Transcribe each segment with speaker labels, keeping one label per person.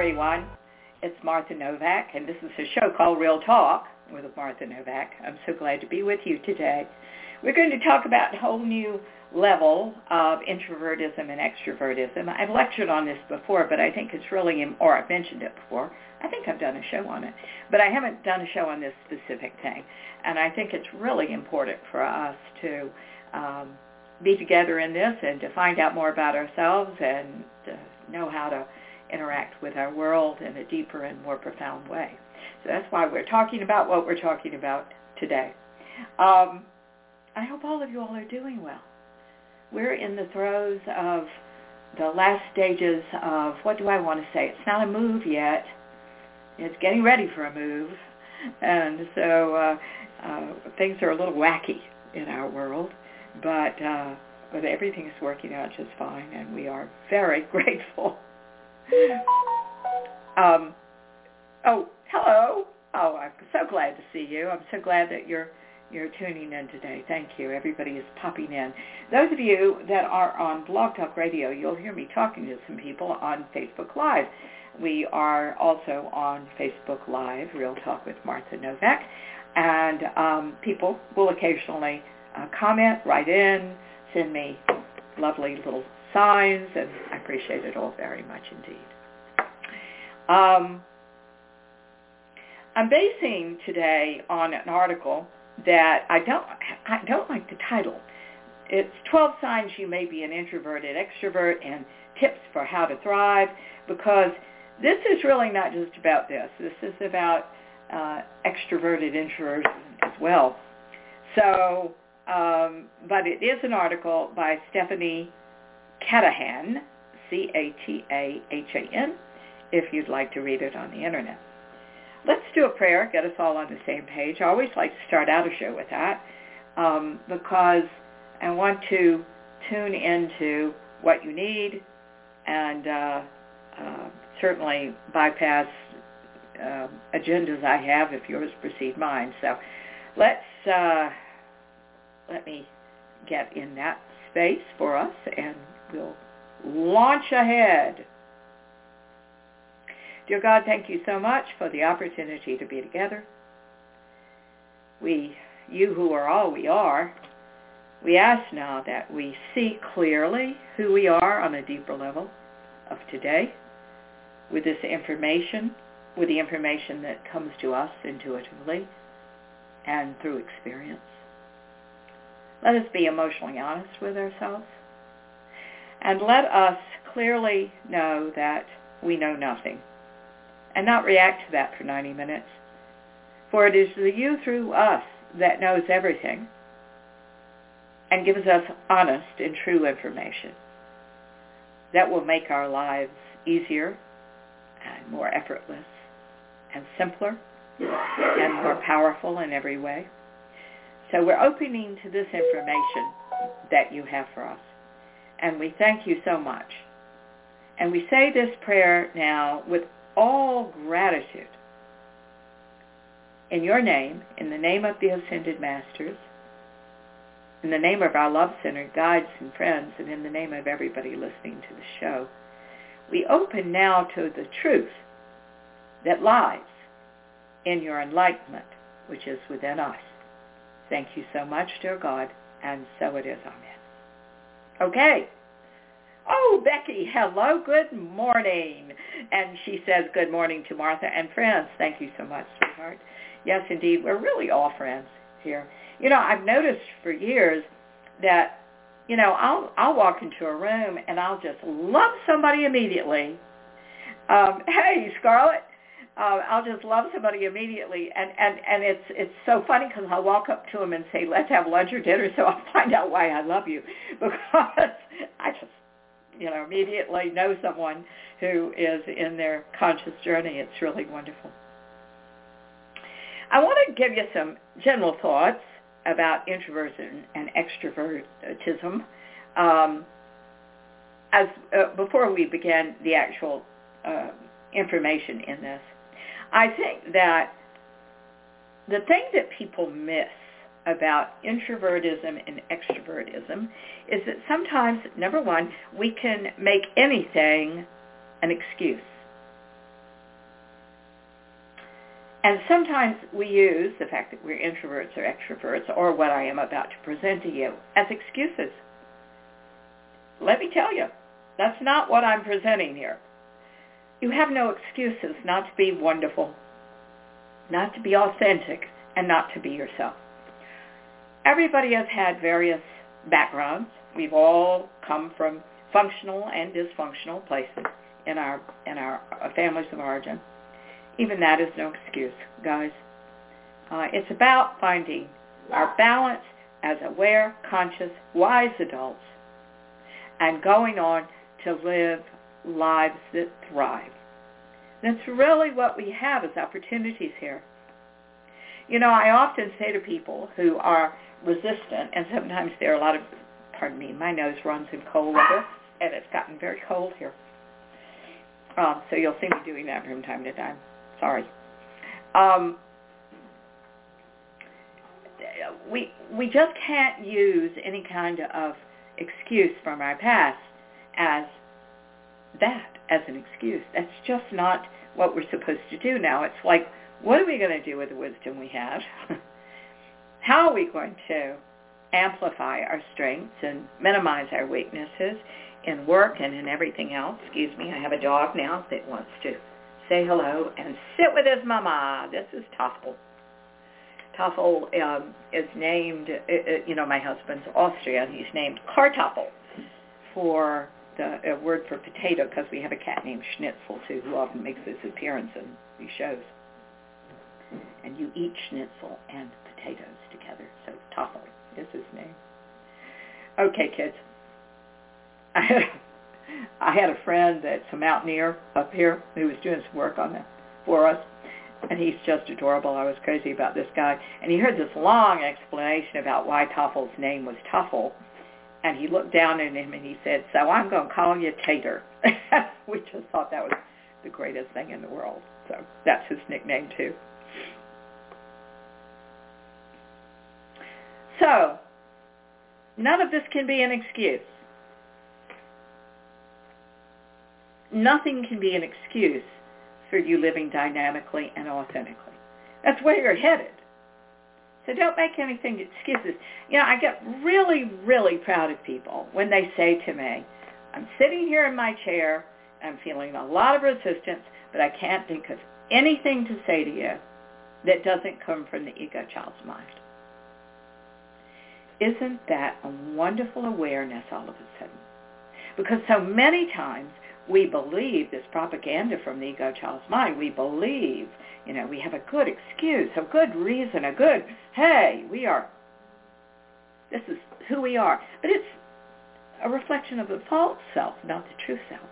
Speaker 1: everyone. It's Martha Novak, and this is a show called Real Talk with Martha Novak. I'm so glad to be with you today. We're going to talk about a whole new level of introvertism and extrovertism. I've lectured on this before, but I think it's really, or I've mentioned it before. I think I've done a show on it, but I haven't done a show on this specific thing. And I think it's really important for us to be together in this and to find out more about ourselves and to know how to interact with our world in a deeper and more profound way. So that's why we're talking about what we're talking about today. I hope all of you all are doing well. We're in the throes of the last stages of, what do I want to say? It's not a move yet. It's getting ready for a move. And so things are a little wacky in our world, but everything is working out just fine, and we are very grateful. Oh, hello. Oh, I'm so glad to see you. I'm so glad that you're tuning in today. Thank you. Everybody is popping in. Those of you that are on Blog Talk Radio, you'll hear me talking to some people on Facebook Live. We are also on Facebook Live, Real Talk with Martha Novak, and people will occasionally comment, write in, send me lovely little signs, and I appreciate it all very much indeed. I'm basing today on an article that I don't like the title. It's 12 Signs You May Be an Introverted Extrovert and Tips for How to Thrive, because this is really not just about this. This is about extroverted introversion as well. So, but it is an article by Stephanie Catahan, Catahan, if you'd like to read it on the internet. Let's do a prayer, get us all on the same page. I always like to start out a show with that because I want to tune into what you need and certainly bypass agendas I have if yours precede mine. So let me get in that space for us, and we'll launch ahead. Dear God, thank you so much for the opportunity to be together. You who are all we are, we ask now that we see clearly who we are on a deeper level of today with this information, with the information that comes to us intuitively and through experience. Let us be emotionally honest with ourselves, and let us clearly know that we know nothing, and not react to that for 90 minutes. For it is the you through us that knows everything and gives us honest and true information that will make our lives easier and more effortless and simpler and more powerful in every way. So we're opening to this information that you have for us. And we thank you so much. And we say this prayer now with all gratitude in your name, in the name of the Ascended Masters, in the name of our love-centered guides and friends, and in the name of everybody listening to the show. We open now to the truth that lies in your enlightenment, which is within us. Thank you so much, dear God, and so it is. Amen. Okay. Oh, Becky, hello, good morning. And she says good morning to Martha and friends. Thank you so much, sweetheart. Yes, indeed, we're really all friends here. You know, I've noticed for years that, you know, I'll walk into a room and I'll just love somebody immediately. Hey, Scarlett. I'll just love somebody immediately, and it's so funny because I'll walk up to them and say, let's have lunch or dinner, so I'll find out why I love you, because I just, you know, immediately know someone who is in their conscious journey. It's really wonderful. I want to give you some general thoughts about introversion and extrovertism before we begin the actual information in this. I think that the thing that people miss about introvertism and extrovertism is that sometimes, number one, we can make anything an excuse. And sometimes we use the fact that we're introverts or extroverts or what I am about to present to you as excuses. Let me tell you, that's not what I'm presenting here. You have no excuses not to be wonderful, not to be authentic, and not to be yourself. Everybody has had various backgrounds. We've all come from functional and dysfunctional places in our families of origin. Even that is no excuse, guys. It's about finding our balance as aware, conscious, wise adults and going on to live lives that thrive. That's really what we have as opportunities here. You know, I often say to people who are resistant, and sometimes there are a lot of, pardon me, my nose runs in cold weather, and it's gotten very cold here. So you'll see me doing that from time to time. Sorry. We just can't use any kind of excuse from our past as an excuse. That's just not what we're supposed to do now. It's like, what are we going to do with the wisdom we have? How are we going to amplify our strengths and minimize our weaknesses in work and in everything else? Excuse me, I have a dog now that wants to say hello and sit with his mama. This is Toffel. Toffel is named, my husband's Austrian. He's named Kartoffel for the word for potato, because we have a cat named Schnitzel, too, who often makes his appearance in these shows. And you eat schnitzel and potatoes together, so Toffel is his name. Okay, kids. I had a friend that's a mountaineer up here who was doing some work on that for us, and he's just adorable. I was crazy about this guy. And he heard this long explanation about why Toffel's name was Toffel, and he looked down at him and he said, "So I'm going to call you Tater." We just thought that was the greatest thing in the world. So that's his nickname, too. So none of this can be an excuse. Nothing can be an excuse for you living dynamically and authentically. That's where you're headed. So don't make anything excuses. You know, I get really, really proud of people when they say to me, "I'm sitting here in my chair, I'm feeling a lot of resistance, but I can't think of anything to say to you that doesn't come from the ego child's mind." Isn't that a wonderful awareness all of a sudden? Because so many times we believe this propaganda from the ego child's mind. We believe, we have a good excuse, a good reason, hey, this is who we are. But it's a reflection of the false self, not the true self.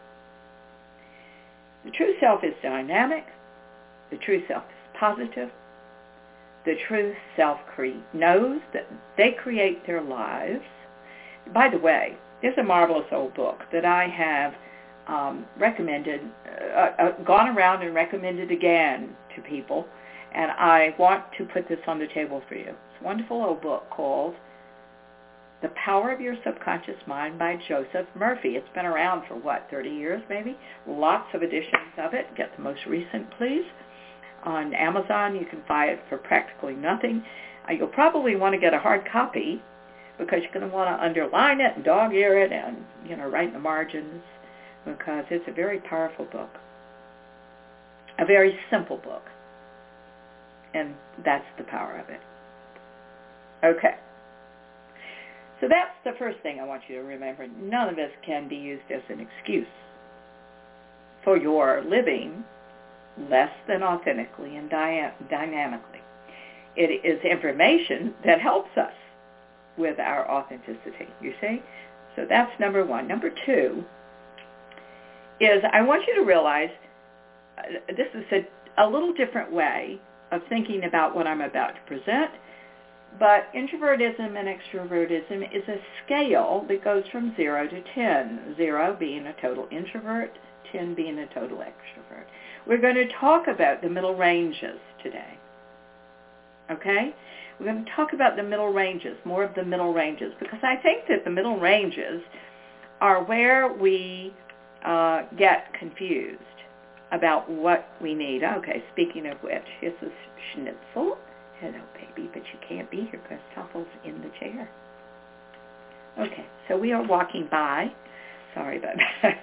Speaker 1: The true self is dynamic. The true self is positive. The true self knows that they create their lives. By the way, there's a marvelous old book that I have recommended, gone around and recommended again to people, and I want to put this on the table for you. It's a wonderful old book called The Power of Your Subconscious Mind by Joseph Murphy. It's been around for, 30 years maybe? Lots of editions of it. Get the most recent, please. On Amazon, you can buy it for practically nothing. You'll probably want to get a hard copy because you're going to want to underline it and dog-ear it and, write in the margins, because it's a very powerful book, a very simple book, and that's the power of it. Okay. So that's the first thing I want you to remember. None of this can be used as an excuse for your living less than authentically and dynamically. It is information that helps us with our authenticity, you see? So that's number one. Number two is I want you to realize this is a little different way of thinking about what I'm about to present, but introvertism and extrovertism is a scale that goes from 0 to 10, 0 being a total introvert, 10 being a total extrovert. We're going to talk about the middle ranges today, okay? We're going to talk about the middle ranges, more of the middle ranges, because I think that the middle ranges are where we get confused. about what we need. Okay, speaking of which, this is Schnitzel. Hello, baby, but you can't be here because Toffel's in the chair. Okay, so we are walking by. Sorry about that.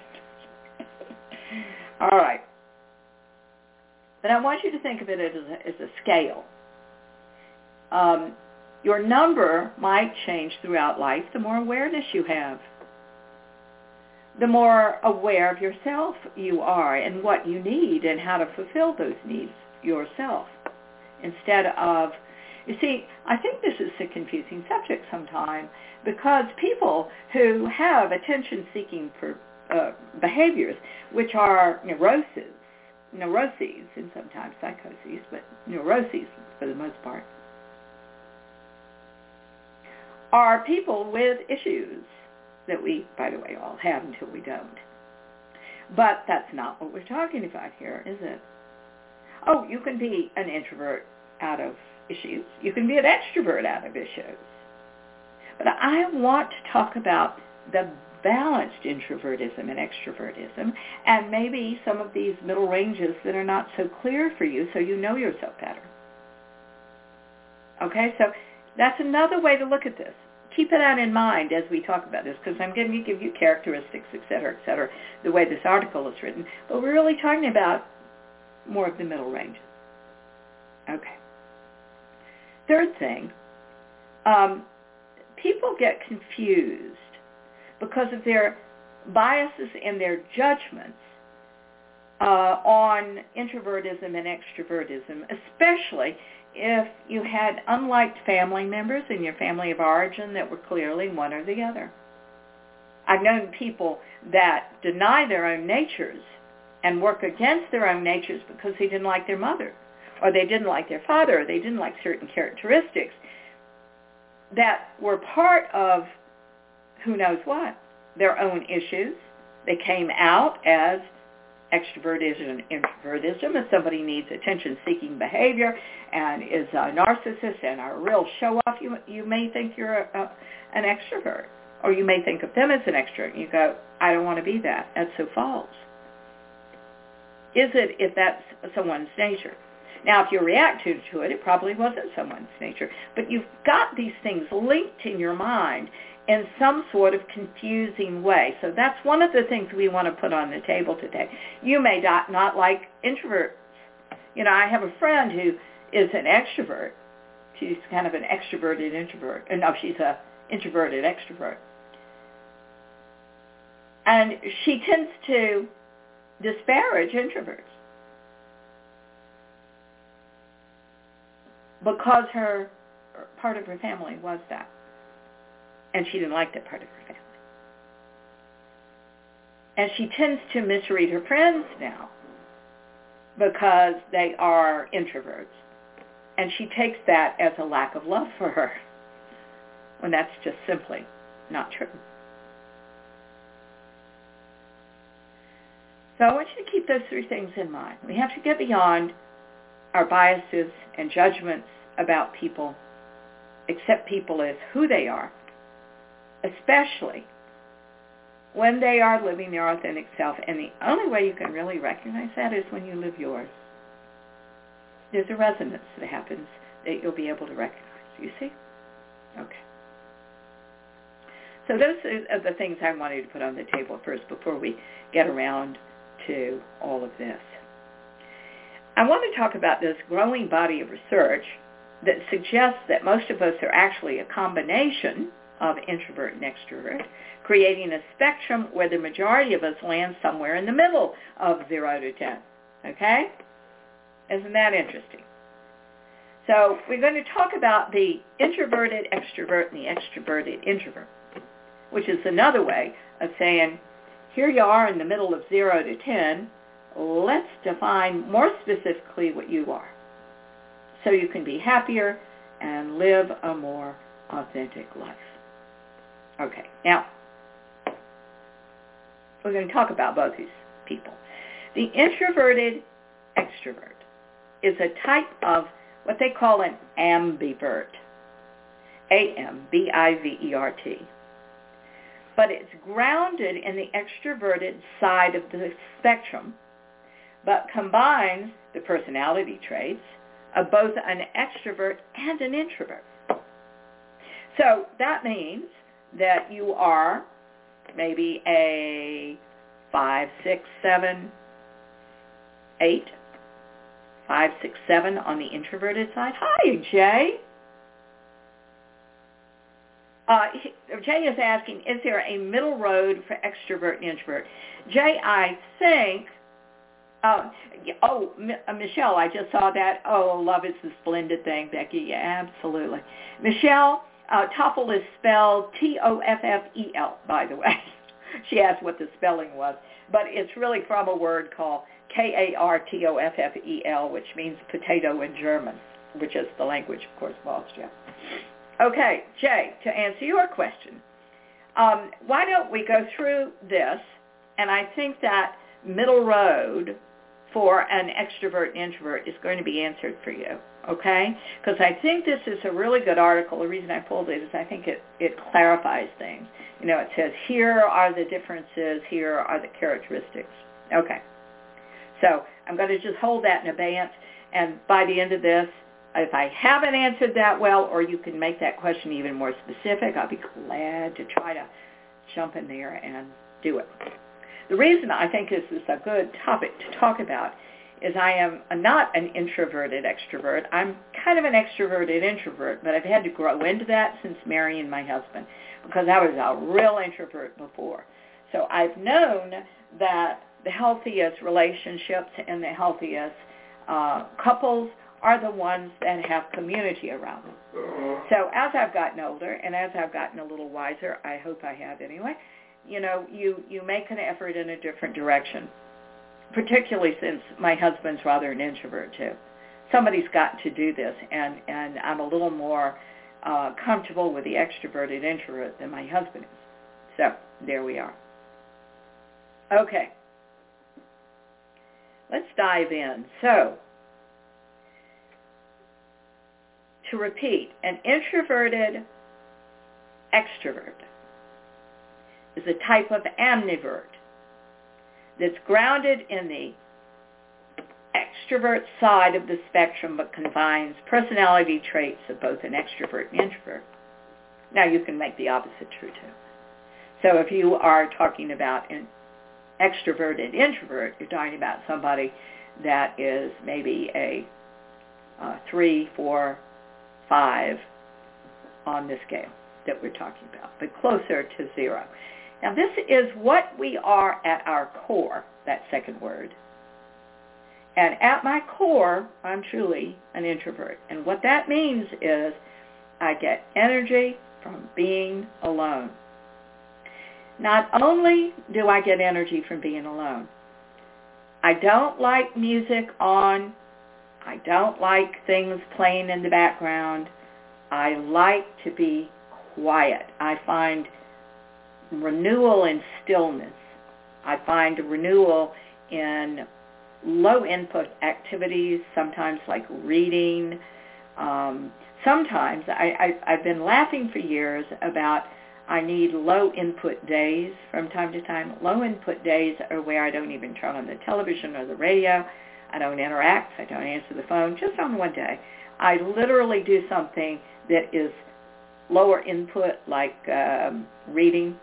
Speaker 1: All right. But I want you to think of it as a scale. Your number might change throughout life the more awareness you have. The more aware of yourself you are and what you need and how to fulfill those needs yourself. Instead of, you see, I think this is a confusing subject sometimes because people who have attention-seeking behaviors, which are neuroses and sometimes psychoses, but neuroses for the most part, are people with issues that we, by the way, all have until we don't. But that's not what we're talking about here, is it? Oh, you can be an introvert out of issues. You can be an extrovert out of issues. But I want to talk about the balanced introvertism and extrovertism and maybe some of these middle ranges that are not so clear for you so you know yourself better. Okay, so that's another way to look at this. Keep that in mind as we talk about this because I'm going to give you characteristics, et cetera, the way this article is written. But we're really talking about more of the middle ranges. Okay. Third thing, people get confused because of their biases and their judgments on introvertism and extrovertism, especially if you had unliked family members in your family of origin that were clearly one or the other. I've known people that deny their own natures and work against their own natures because they didn't like their mother, or they didn't like their father, or they didn't like certain characteristics that were part of who knows what, their own issues. They came out as extrovertism and introvertism. If somebody needs attention-seeking behavior and is a narcissist and a real show-off, you may think you're an extrovert, or you may think of them as an extrovert. You go, I don't want to be that. That's so false. Is it if that's someone's nature? Now, if you react to it, it probably wasn't someone's nature. But you've got these things linked in your mind in some sort of confusing way. So that's one of the things we want to put on the table today. You may not like introverts. You know, I have a friend who is an extrovert. She's kind of an extroverted introvert. No, she's an introverted extrovert. And she tends to disparage introverts because part of her family was that. And she didn't like that part of her family. And she tends to misread her friends now because they are introverts. And she takes that as a lack of love for her, when that's just simply not true. So I want you to keep those three things in mind. We have to get beyond our biases and judgments about people, accept people as who they are, especially when they are living their authentic self. And the only way you can really recognize that is when you live yours. There's a resonance that happens that you'll be able to recognize. You see? Okay. So those are the things I wanted to put on the table first before we get around to all of this. I want to talk about this growing body of research that suggests that most of us are actually a combination of introvert and extrovert, creating a spectrum where the majority of us land somewhere in the middle of 0 to 10. Okay? Isn't that interesting? So we're going to talk about the introverted extrovert and the extroverted introvert, which is another way of saying, here you are in the middle of 0 to 10. Let's define more specifically what you are so you can be happier and live a more authentic life. Okay, now we're going to talk about both these people. The introverted extrovert is a type of what they call an ambivert, A-M-B-I-V-E-R-T. But it's grounded in the extroverted side of the spectrum, but combines the personality traits of both an extrovert and an introvert. So that means that you are maybe a 5, 6, 7, 8, 5, 6, 7 on the introverted side. Hi, Jay. Jay is asking, is there a middle road for extrovert and introvert? Jay, I think, Michelle, I just saw that. Oh, love is a splendid thing, Becky. Yeah, absolutely. Michelle, TOEFL is spelled Toffel, by the way. She asked what the spelling was, but it's really from a word called Kartoffel, which means potato in German, which is the language, of course, of Austria. Okay, Jay, to answer your question, why don't we go through this, and I think that middle road for an extrovert and introvert is going to be answered for you, okay? Because I think this is a really good article. The reason I pulled it is I think it clarifies things. You know, it says, here are the differences, here are the characteristics. Okay. So I'm going to just hold that in abeyance, and by the end of this, if I haven't answered that well, or you can make that question even more specific, I'll be glad to try to jump in there and do it. The reason I think this is a good topic to talk about is I am not an introverted extrovert. I'm kind of an extroverted introvert, but I've had to grow into that since marrying my husband, because I was a real introvert before. So I've known that the healthiest relationships and the healthiest couples are the ones that have community around them. So as I've gotten older and as I've gotten a little wiser, I hope I have anyway, you know, you make an effort in a different direction, particularly since my husband's rather an introvert too. Somebody's got to do this, and I'm a little more comfortable with the extroverted introvert than my husband is. So there we are. Okay. Let's dive in. So, to repeat, an introverted extrovert is a type of ambivert that's grounded in the extrovert side of the spectrum but combines personality traits of both an extrovert and introvert. Now you can make the opposite true too. So if you are talking about an extroverted introvert, you're talking about somebody that is maybe a 3, 4, 5 on the scale that we're talking about, but closer to 0. Now this is what we are at our core, that second word. And at my core, I'm truly an introvert. And what that means is I get energy from being alone. Not only do I get energy from being alone, I don't like music on. I don't like things playing in the background. I like to be quiet. I find renewal in stillness. I find renewal in low input activities, sometimes like reading. Sometimes I've been laughing for years about I need low input days from time to time. Low input days are where I don't even turn on the television or the radio. I don't interact. I don't answer the phone. Just on one day, I literally do something that is lower input, like reading.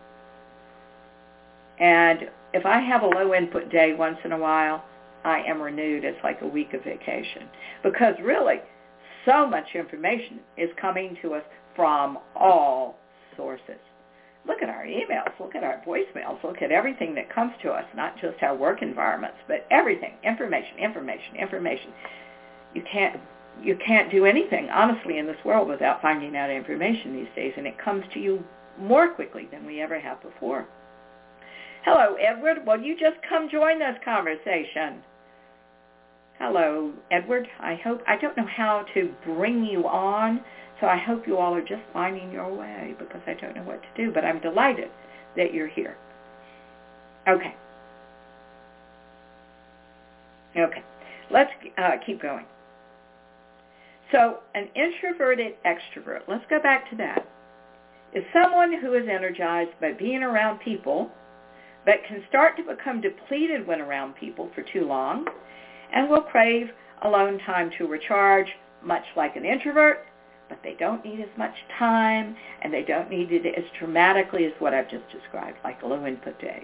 Speaker 1: And if I have a low input day once in a while, I am renewed. It's like a week of vacation. Because really, so much information is coming to us from all sources. Look at our emails, look at our voicemails, look at everything that comes to us, not just our work environments, but everything, information. You can't do anything, honestly, in this world without finding out information these days, and it comes to you more quickly than we ever have before. Hello, Edward. Will you just come join this conversation? Hello, Edward. I don't know how to bring you on, so I hope you all are just finding your way because I don't know what to do, but I'm delighted that you're here. Okay. Let's keep going. So an introverted extrovert, let's go back to that, is someone who is energized by being around people but can start to become depleted when around people for too long and will crave alone time to recharge, much like an introvert, but they don't need as much time and they don't need it as dramatically as what I've just described, like low input days.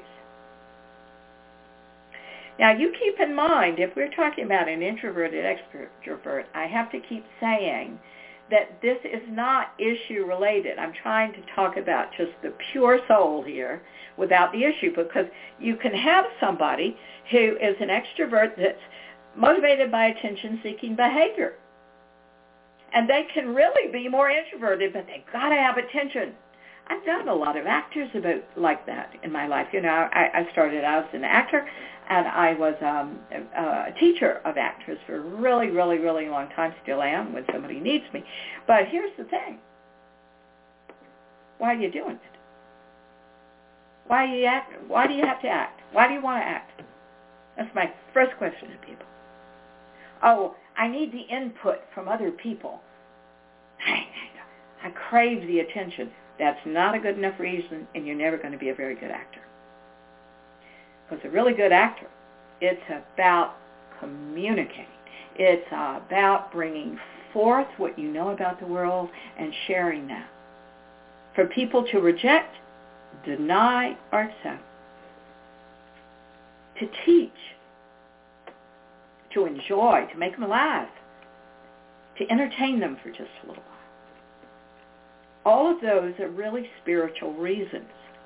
Speaker 1: Now, you keep in mind, if we're talking about an introverted extrovert, I have to keep saying that this is not issue related. I'm trying to talk about just the pure soul here without the issue, because you can have somebody who is an extrovert that's motivated by attention-seeking behavior. And they can really be more introverted, but they've got to have attention. I've known a lot of actors like that in my life. You know, I started out as an actor, and I was a teacher of actors for a really, really, really long time. Still am when somebody needs me. But here's the thing. Why are you doing it? Why do you act? Why do you have to act? Why do you want to act? That's my first question to people. Oh, I need the input from other people. I crave the attention. That's not a good enough reason, and you're never going to be a very good actor. Because a really good actor, it's about communicating. It's about bringing forth what you know about the world and sharing that. For people to reject, deny, or accept. To teach. To enjoy. To make them laugh. To entertain them for just a little while. All of those are really spiritual reasons.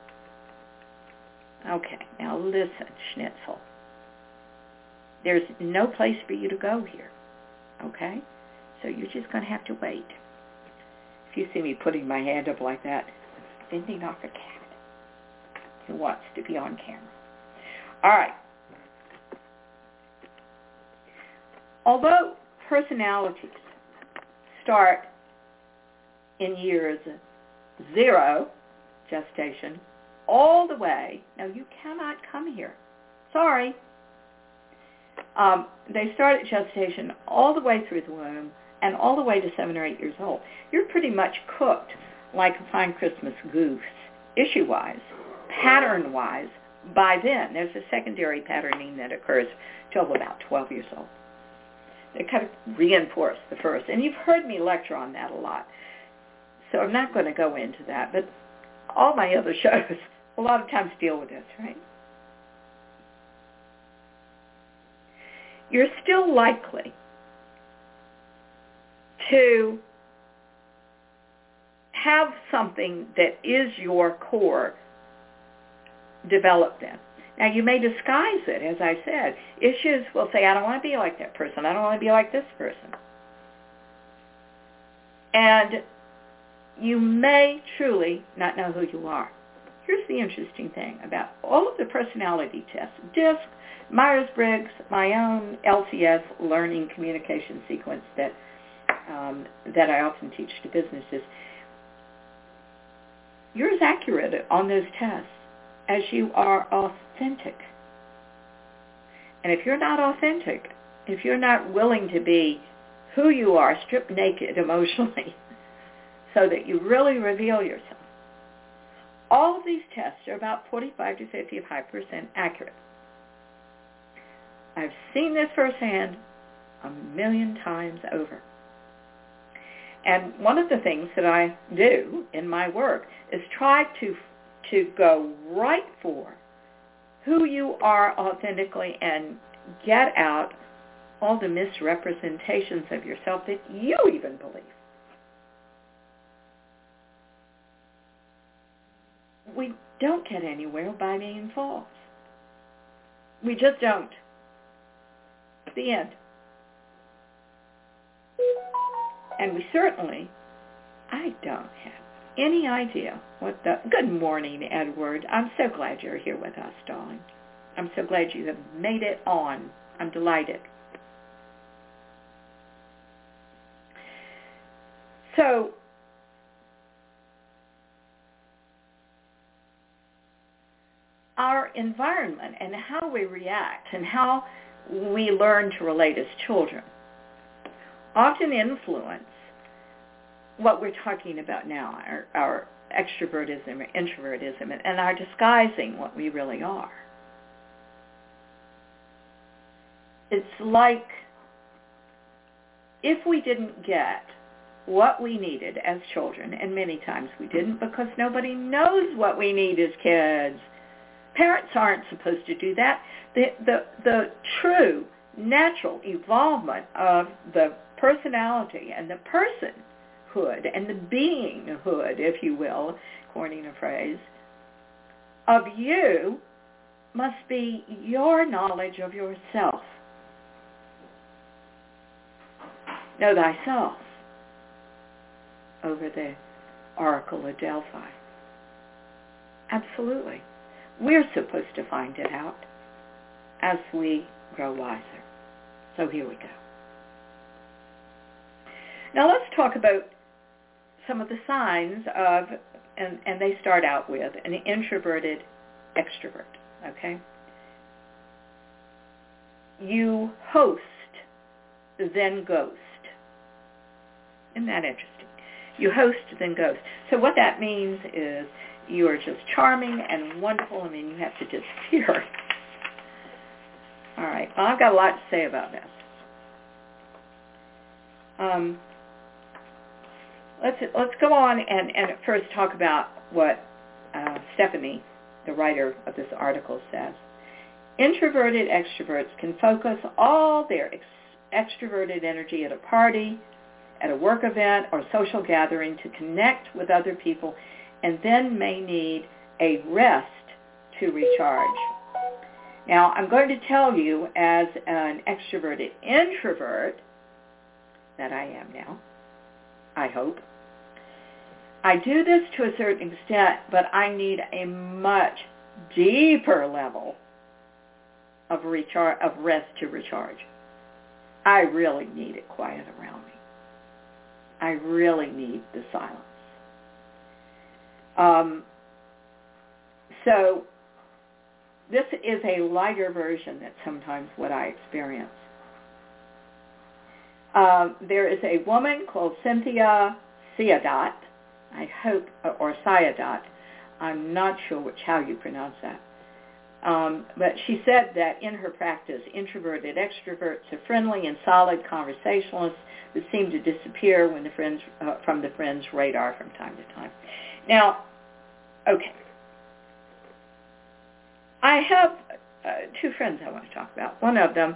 Speaker 1: Okay, now listen, Schnitzel. There's no place for you to go here, okay? So you're just going to have to wait. If you see me putting my hand up like that, I'm fending off a cat who wants to be on camera. All right. Although personalities start in years 0, gestation, all the way. Now, you cannot come here. Sorry. They start at gestation all the way through the womb and all the way to 7 or 8 years old. You're pretty much cooked like a fine Christmas goose, issue-wise, pattern-wise. By then, there's a secondary patterning that occurs till about 12 years old. They kind of reinforce the first. And you've heard me lecture on that a lot. So I'm not going to go into that. But all my other shows a lot of times deal with this, right? You're still likely to have something that is your core developed in. Now, you may disguise it, as I said. Issues will say, I don't want to be like that person. I don't want to be like this person. And you may truly not know who you are. Here's the interesting thing about all of the personality tests, DISC, Myers-Briggs, my own LCS, Learning Communication Sequence that I often teach to businesses. You're as accurate on those tests as you are authentic. And if you're not authentic, if you're not willing to be who you are, stripped naked emotionally, so that you really reveal yourself, all of these tests are about 45 to 55% accurate. I've seen this firsthand a million times over. And one of the things that I do in my work is try to go right for who you are authentically and get out all the misrepresentations of yourself that you even believe. We don't get anywhere by being false. We just don't. The end. And we certainly, I don't have any idea what the... Good morning, Edward. I'm so glad you're here with us, darling. I'm so glad you have made it on. I'm delighted. So, our environment and how we react and how we learn to relate as children often influence what we're talking about now, our extrovertism or introvertism and are disguising what we really are. It's like if we didn't get what we needed as children, and many times we didn't because nobody knows what we need as kids. Parents aren't supposed to do that. The true natural evolvement of the personality and the personhood and the beinghood, if you will, coining a phrase, of you must be your knowledge of yourself. Know thyself over the Oracle of Delphi. Absolutely. We're supposed to find it out as we grow wiser. So here we go. Now let's talk about some of the signs of, and they start out with, an introverted extrovert, okay? You host, then ghost. Isn't that interesting? You host, then ghost. So what that means is you are just charming and wonderful, and then you have to disappear. All right. Well, I've got a lot to say about this. Let's go on and first talk about what Stephanie, the writer of this article, says. Introverted extroverts can focus all their extroverted energy at a party, at a work event, or social gathering to connect with other people, and then may need a rest to recharge. Now, I'm going to tell you, as an extroverted introvert, that I am now, I hope, I do this to a certain extent, but I need a much deeper level of rest to recharge. I really need it quiet around me. I really need the silence. So this is a lighter version that's sometimes what I experience. There is a woman called Cynthia Sayadaw, I hope, or Sayadaw. I'm not sure how you pronounce that. But she said that in her practice, introverted extroverts are friendly and solid conversationalists who seem to disappear when from the friend's radar from time to time. Now, okay. I have two friends I want to talk about. One of them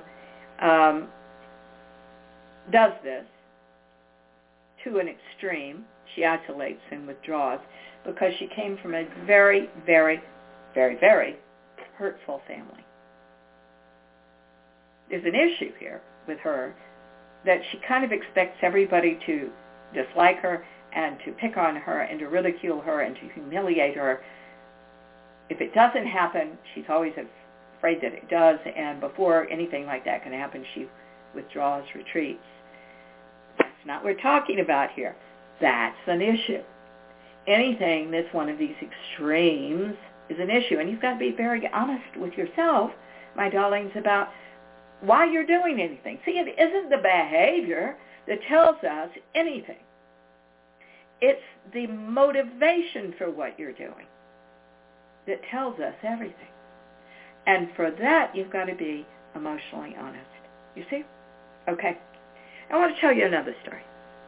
Speaker 1: does this to an extreme. She isolates and withdraws because she came from a very, very, very, very hurtful family. There's an issue here with her that she kind of expects everybody to dislike her and to pick on her and to ridicule her and to humiliate her. If it doesn't happen, she's always afraid that it does, and before anything like that can happen, she withdraws, retreats. That's not what we're talking about here. That's an issue. Anything that's one of these extremes is an issue, and you've got to be very honest with yourself, my darlings, about why you're doing anything. See, it isn't the behavior that tells us anything. It's the motivation for what you're doing that tells us everything. And for that, you've got to be emotionally honest. You see? Okay. I want to tell you another story.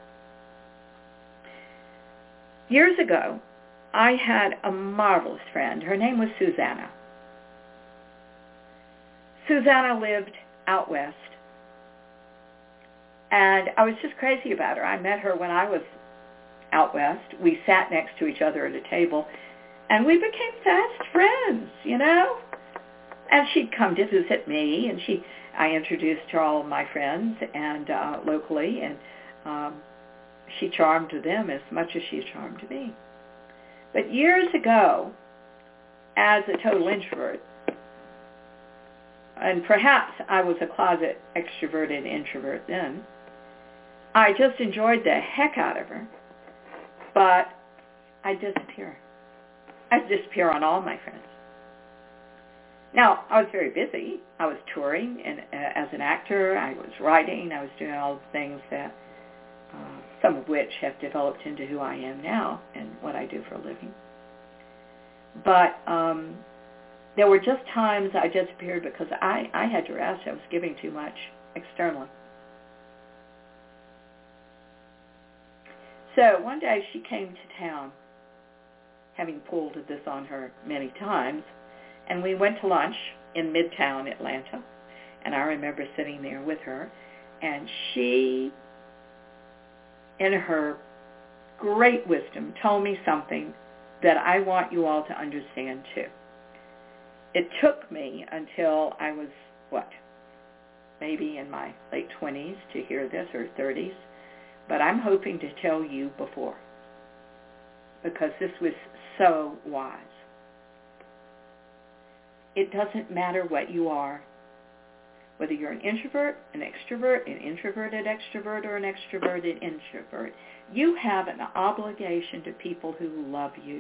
Speaker 1: Years ago, I had a marvelous friend. Her name was Susanna. Susanna lived out west. And I was just crazy about her. I met her when I was out west. We sat next to each other at a table, and we became fast friends, you know. And she'd come to visit me, and I introduced her to all of my friends and locally, and she charmed them as much as she charmed me. But years ago, as a total introvert, and perhaps I was a closet extroverted introvert then, I just enjoyed the heck out of her, but I'd disappear. I'd disappear on all my friends. Now, I was very busy. I was touring and as an actor. I was writing. I was doing all the things that some of which have developed into who I am now and what I do for a living. But there were just times I disappeared because I had to rest. I was giving too much externally. So one day she came to town, having pulled this on her many times, and we went to lunch in Midtown Atlanta. And I remember sitting there with her, and she, in her great wisdom, told me something that I want you all to understand too. It took me until I was, maybe in my late 20s to hear this, or 30s, but I'm hoping to tell you before, because this was so wise. It doesn't matter what you are, whether you're an introvert, an extrovert, an introverted extrovert, or an extroverted introvert. You have an obligation to people who love you.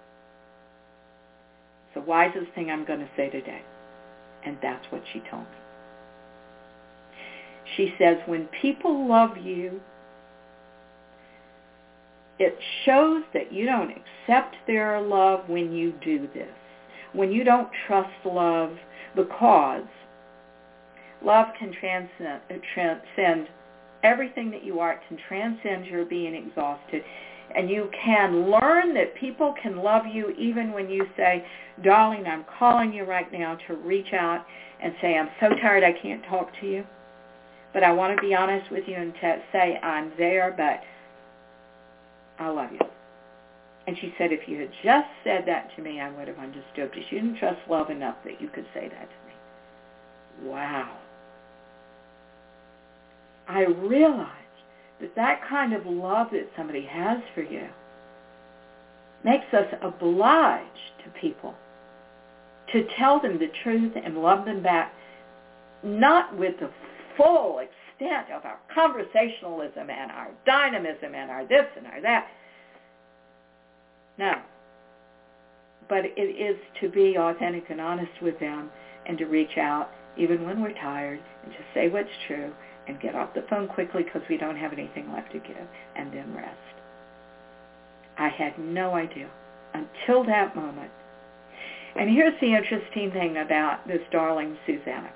Speaker 1: It's the wisest thing I'm going to say today, and that's what she told me. She says, when people love you, it shows that you don't accept their love when you do this, when you don't trust love, because love can transcend everything that you are. It can transcend your being exhausted. And you can learn that people can love you even when you say, darling, I'm calling you right now to reach out and say, I'm so tired I can't talk to you, but I want to be honest with you and say I'm there, but I love you. And she said, if you had just said that to me, I would have understood, but you didn't trust love enough that you could say that to me. Wow. I realized that kind of love that somebody has for you makes us obliged to people to tell them the truth and love them back, not with the full extent of our conversationalism and our dynamism and our this and our that. No. But it is to be authentic and honest with them and to reach out even when we're tired and to say what's true and get off the phone quickly because we don't have anything left to give, and then rest. I had no idea until that moment. And here's the interesting thing about this darling Susanna.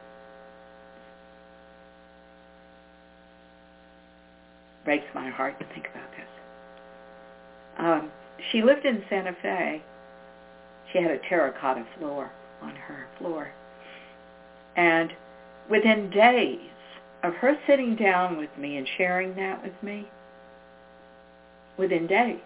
Speaker 1: Breaks my heart to think about this. She lived in Santa Fe. She had a terracotta floor on her floor. And within days of her sitting down with me and sharing that with me, within days,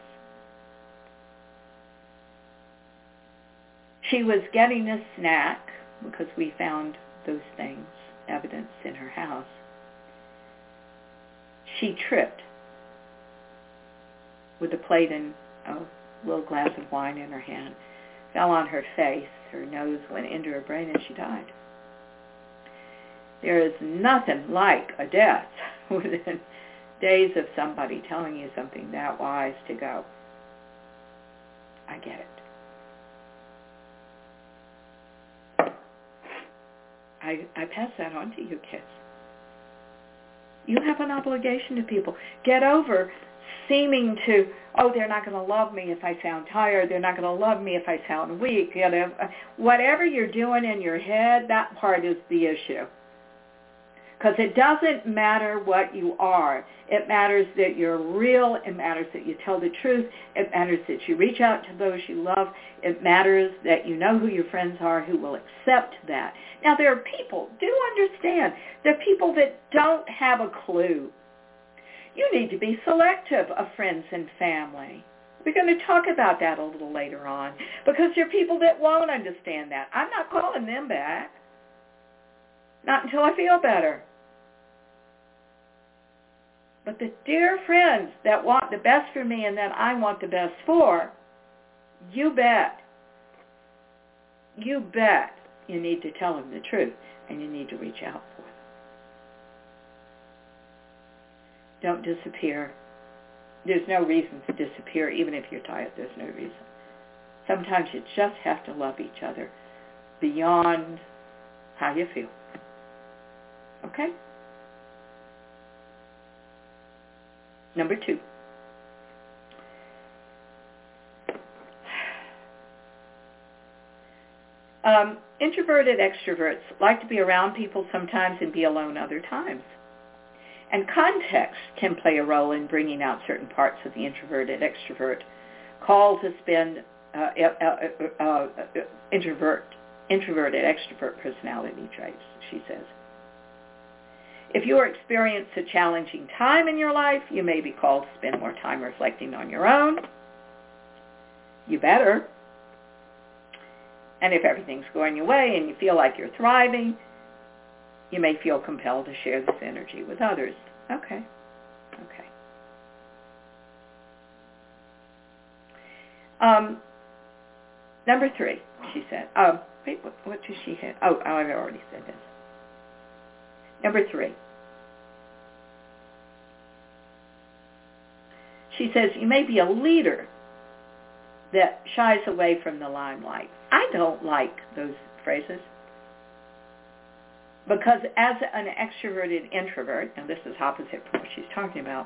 Speaker 1: she was getting a snack, because we found those things, evidence in her house. She tripped with a plate and a little glass of wine in her hand, fell on her face, her nose went into her brain, and she died. There is nothing like a death within days of somebody telling you something that wise to go, I get it. I pass that on to you kids. You have an obligation to people. Get over seeming to, they're not going to love me if I sound tired. They're not going to love me if I sound weak. Whatever you're doing in your head, that part is the issue. Because it doesn't matter what you are. It matters that you're real. It matters that you tell the truth. It matters that you reach out to those you love. It matters that you know who your friends are who will accept that. Now, there are people, do understand, there are people that don't have a clue. You need to be selective of friends and family. We're going to talk about that a little later on, because there are people that won't understand that. I'm not calling them back. Not until I feel better. But the dear friends that want the best for me and that I want the best for, you bet you need to tell them the truth, and you need to reach out for them. Don't disappear. There's no reason to disappear, even if you're tired. There's no reason. Sometimes you just have to love each other beyond how you feel. Okay? Number 2. Introverted extroverts like to be around people sometimes and be alone other times. And context can play a role in bringing out certain parts of the introverted extrovert, called to spend introverted extrovert personality traits, she says. If you are experiencing a challenging time in your life, you may be called to spend more time reflecting on your own. You better. And if everything's going your way and you feel like you're thriving, you may feel compelled to share this energy with others. Okay. Number 3, she said. Wait, what did she have? Oh, I've already said this. Number 3. She says, you may be a leader that shies away from the limelight. I don't like those phrases because as an extroverted introvert, and this is opposite from what she's talking about,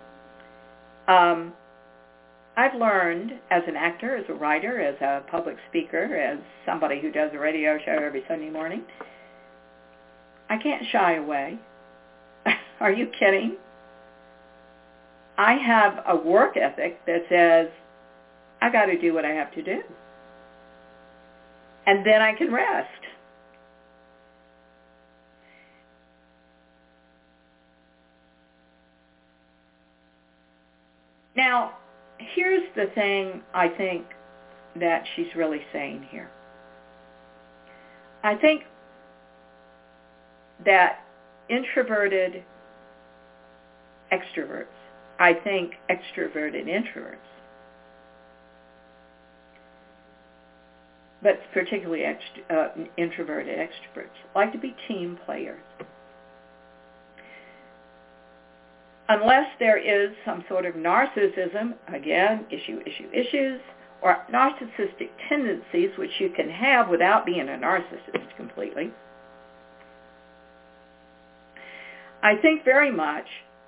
Speaker 1: I've learned as an actor, as a writer, as a public speaker, as somebody who does a radio show every Sunday morning, I can't shy away. Are you kidding? I have a work ethic that says, I got to do what I have to do. And then I can rest. Now, here's the thing I think that she's really saying here. I think that introverted extroverts, I think extroverted introverts, but particularly introverted extroverts, like to be team players. Unless there is some sort of narcissism, again, issues, or narcissistic tendencies, which you can have without being a narcissist completely. I think very much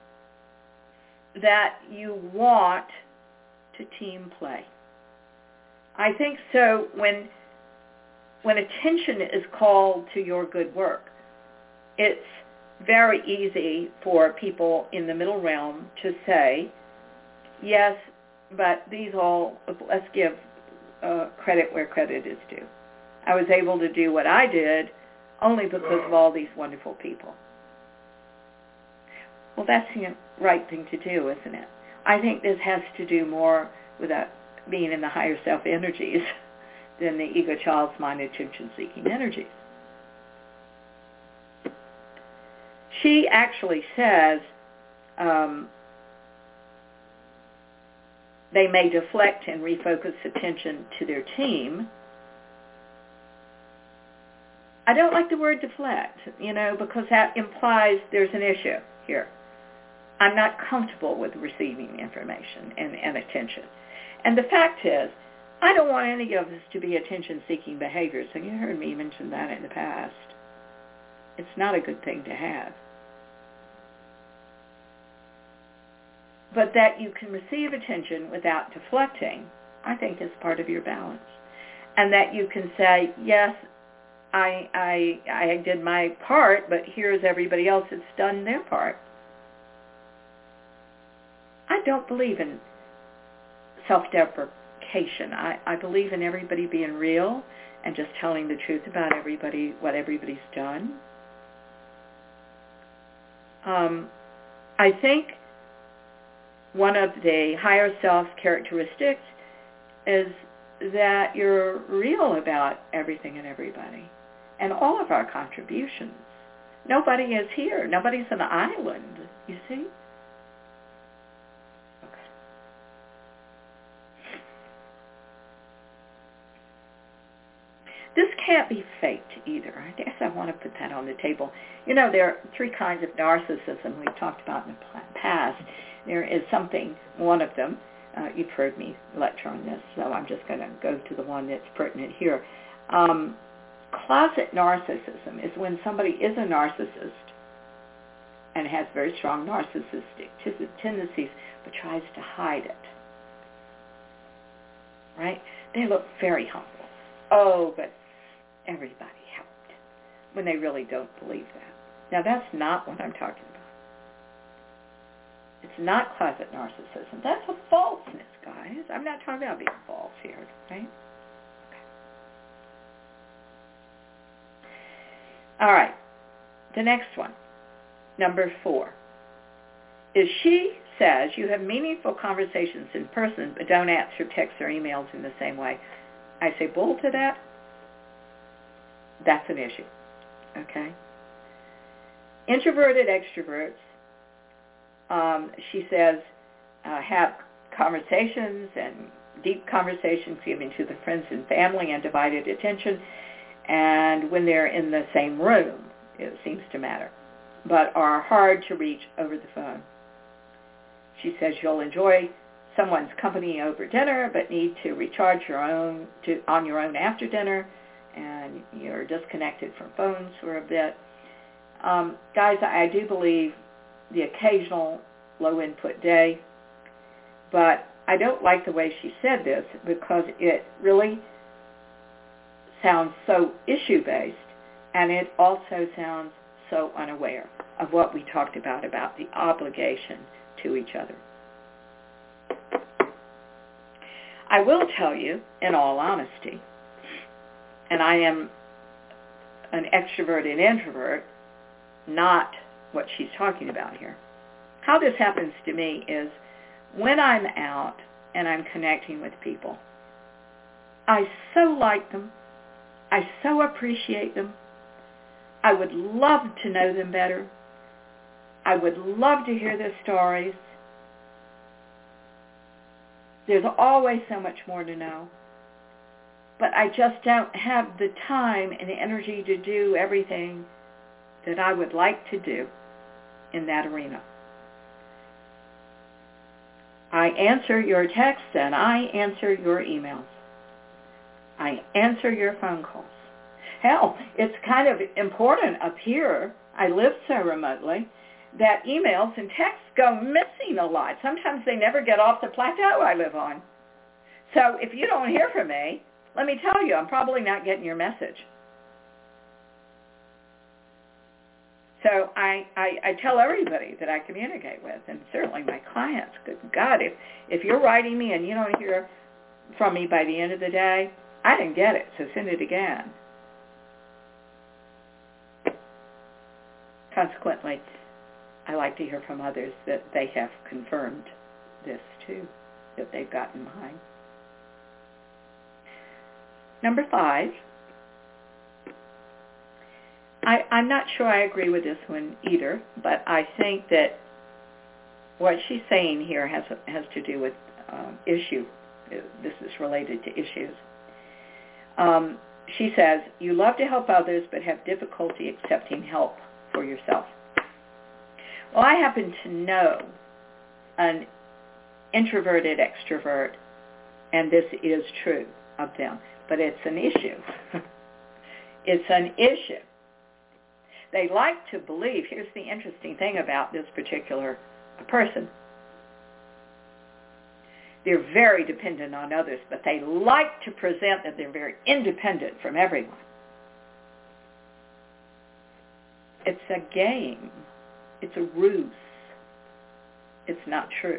Speaker 1: that you want to team play. I think so when attention is called to your good work, it's very easy for people in the middle realm to say, yes, but let's give credit where credit is due. I was able to do what I did only because of all these wonderful people. Well, that's the right thing to do, isn't it? I think this has to do more with being in the higher self energies than the ego child's mind attention-seeking energies. She actually says they may deflect and refocus attention to their team. I don't like the word deflect, because that implies there's an issue here. I'm not comfortable with receiving information and attention. And the fact is, I don't want any of us to be attention-seeking behaviors. And you heard me mention that in the past. It's not a good thing to have. But that you can receive attention without deflecting, I think is part of your balance. And that you can say, yes, I did my part, but here's everybody else that's done their part. I don't believe in self-deprecation. I believe in everybody being real and just telling the truth about what everybody's done. I think one of the higher self characteristics is that you're real about everything and everybody and all of our contributions. Nobody is here. Nobody's an island, you see? This can't be faked either. I guess I want to put that on the table. There are 3 kinds of narcissism we've talked about in the past. There is one of them, you've heard me lecture on this, so I'm just going to go to the one that's pertinent here. Closet narcissism is when somebody is a narcissist and has very strong narcissistic tendencies, but tries to hide it. Right? They look very humble. Oh, but everybody helped, when they really don't believe that. Now, that's not what I'm talking about. It's not closet narcissism. That's a falseness, guys. I'm not talking about being false here, right? Okay. All right. The next one, number 4, is she says you have meaningful conversations in person, but don't answer texts or emails in the same way. I say bull to that. That's an issue. Okay? Introverted extroverts, she says, have conversations and deep conversations given to the friends and family and divided attention, and when they're in the same room, it seems to matter, but are hard to reach over the phone. She says you'll enjoy someone's company over dinner, but need to recharge on your own after dinner, and you're disconnected from phones for a bit. Guys, I do believe the occasional low-input day, but I don't like the way she said this because it really sounds so issue-based, and it also sounds so unaware of what we talked about the obligation to each other. I will tell you, in all honesty, and I am an extrovert and introvert, not what she's talking about here. How this happens to me is when I'm out and I'm connecting with people, I so like them. I so appreciate them. I would love to know them better. I would love to hear their stories. There's always so much more to know. But I just don't have the time and the energy to do everything that I would like to do in that arena. I answer your texts and I answer your emails. I answer your phone calls. Hell, it's kind of important up here, I live so remotely, that emails and texts go missing a lot. Sometimes they never get off the plateau I live on. So if you don't hear from me, let me tell you, I'm probably not getting your message. So I tell everybody that I communicate with, and certainly my clients. Good God, if you're writing me and you don't hear from me by the end of the day, I didn't get it, so send it again. Consequently, I like to hear from others that they have confirmed this too, that they've gotten mine. Number 5, I'm not sure I agree with this one either, but I think that what she's saying here has to do with issue. This is related to issues. She says, you love to help others but have difficulty accepting help for yourself. Well, I happen to know an introverted extrovert, and this is true of them, but it's an issue. It's an issue. They like to believe, here's the interesting thing about this particular person. They're very dependent on others, but they like to present that they're very independent from everyone. It's a game. It's a ruse. It's not true.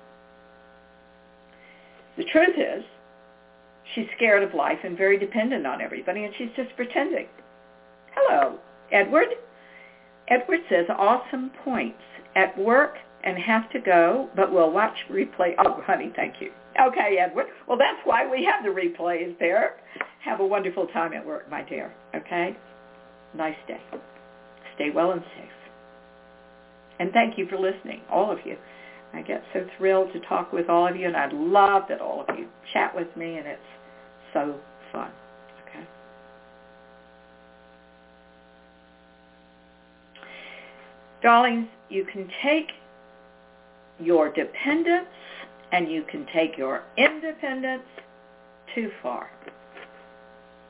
Speaker 1: The truth is, she's scared of life and very dependent on everybody, and she's just pretending. Hello, Edward. Edward says, awesome points. At work and have to go, but we'll watch replay. Oh, honey, thank you. Okay, Edward. Well, that's why we have the replays there. Have a wonderful time at work, my dear. Okay? Nice day. Stay well and safe. And thank you for listening, all of you. I get so thrilled to talk with all of you, and I love that all of you chat with me, and it's so fun. Okay? Darlings, you can take your dependence and you can take your independence too far.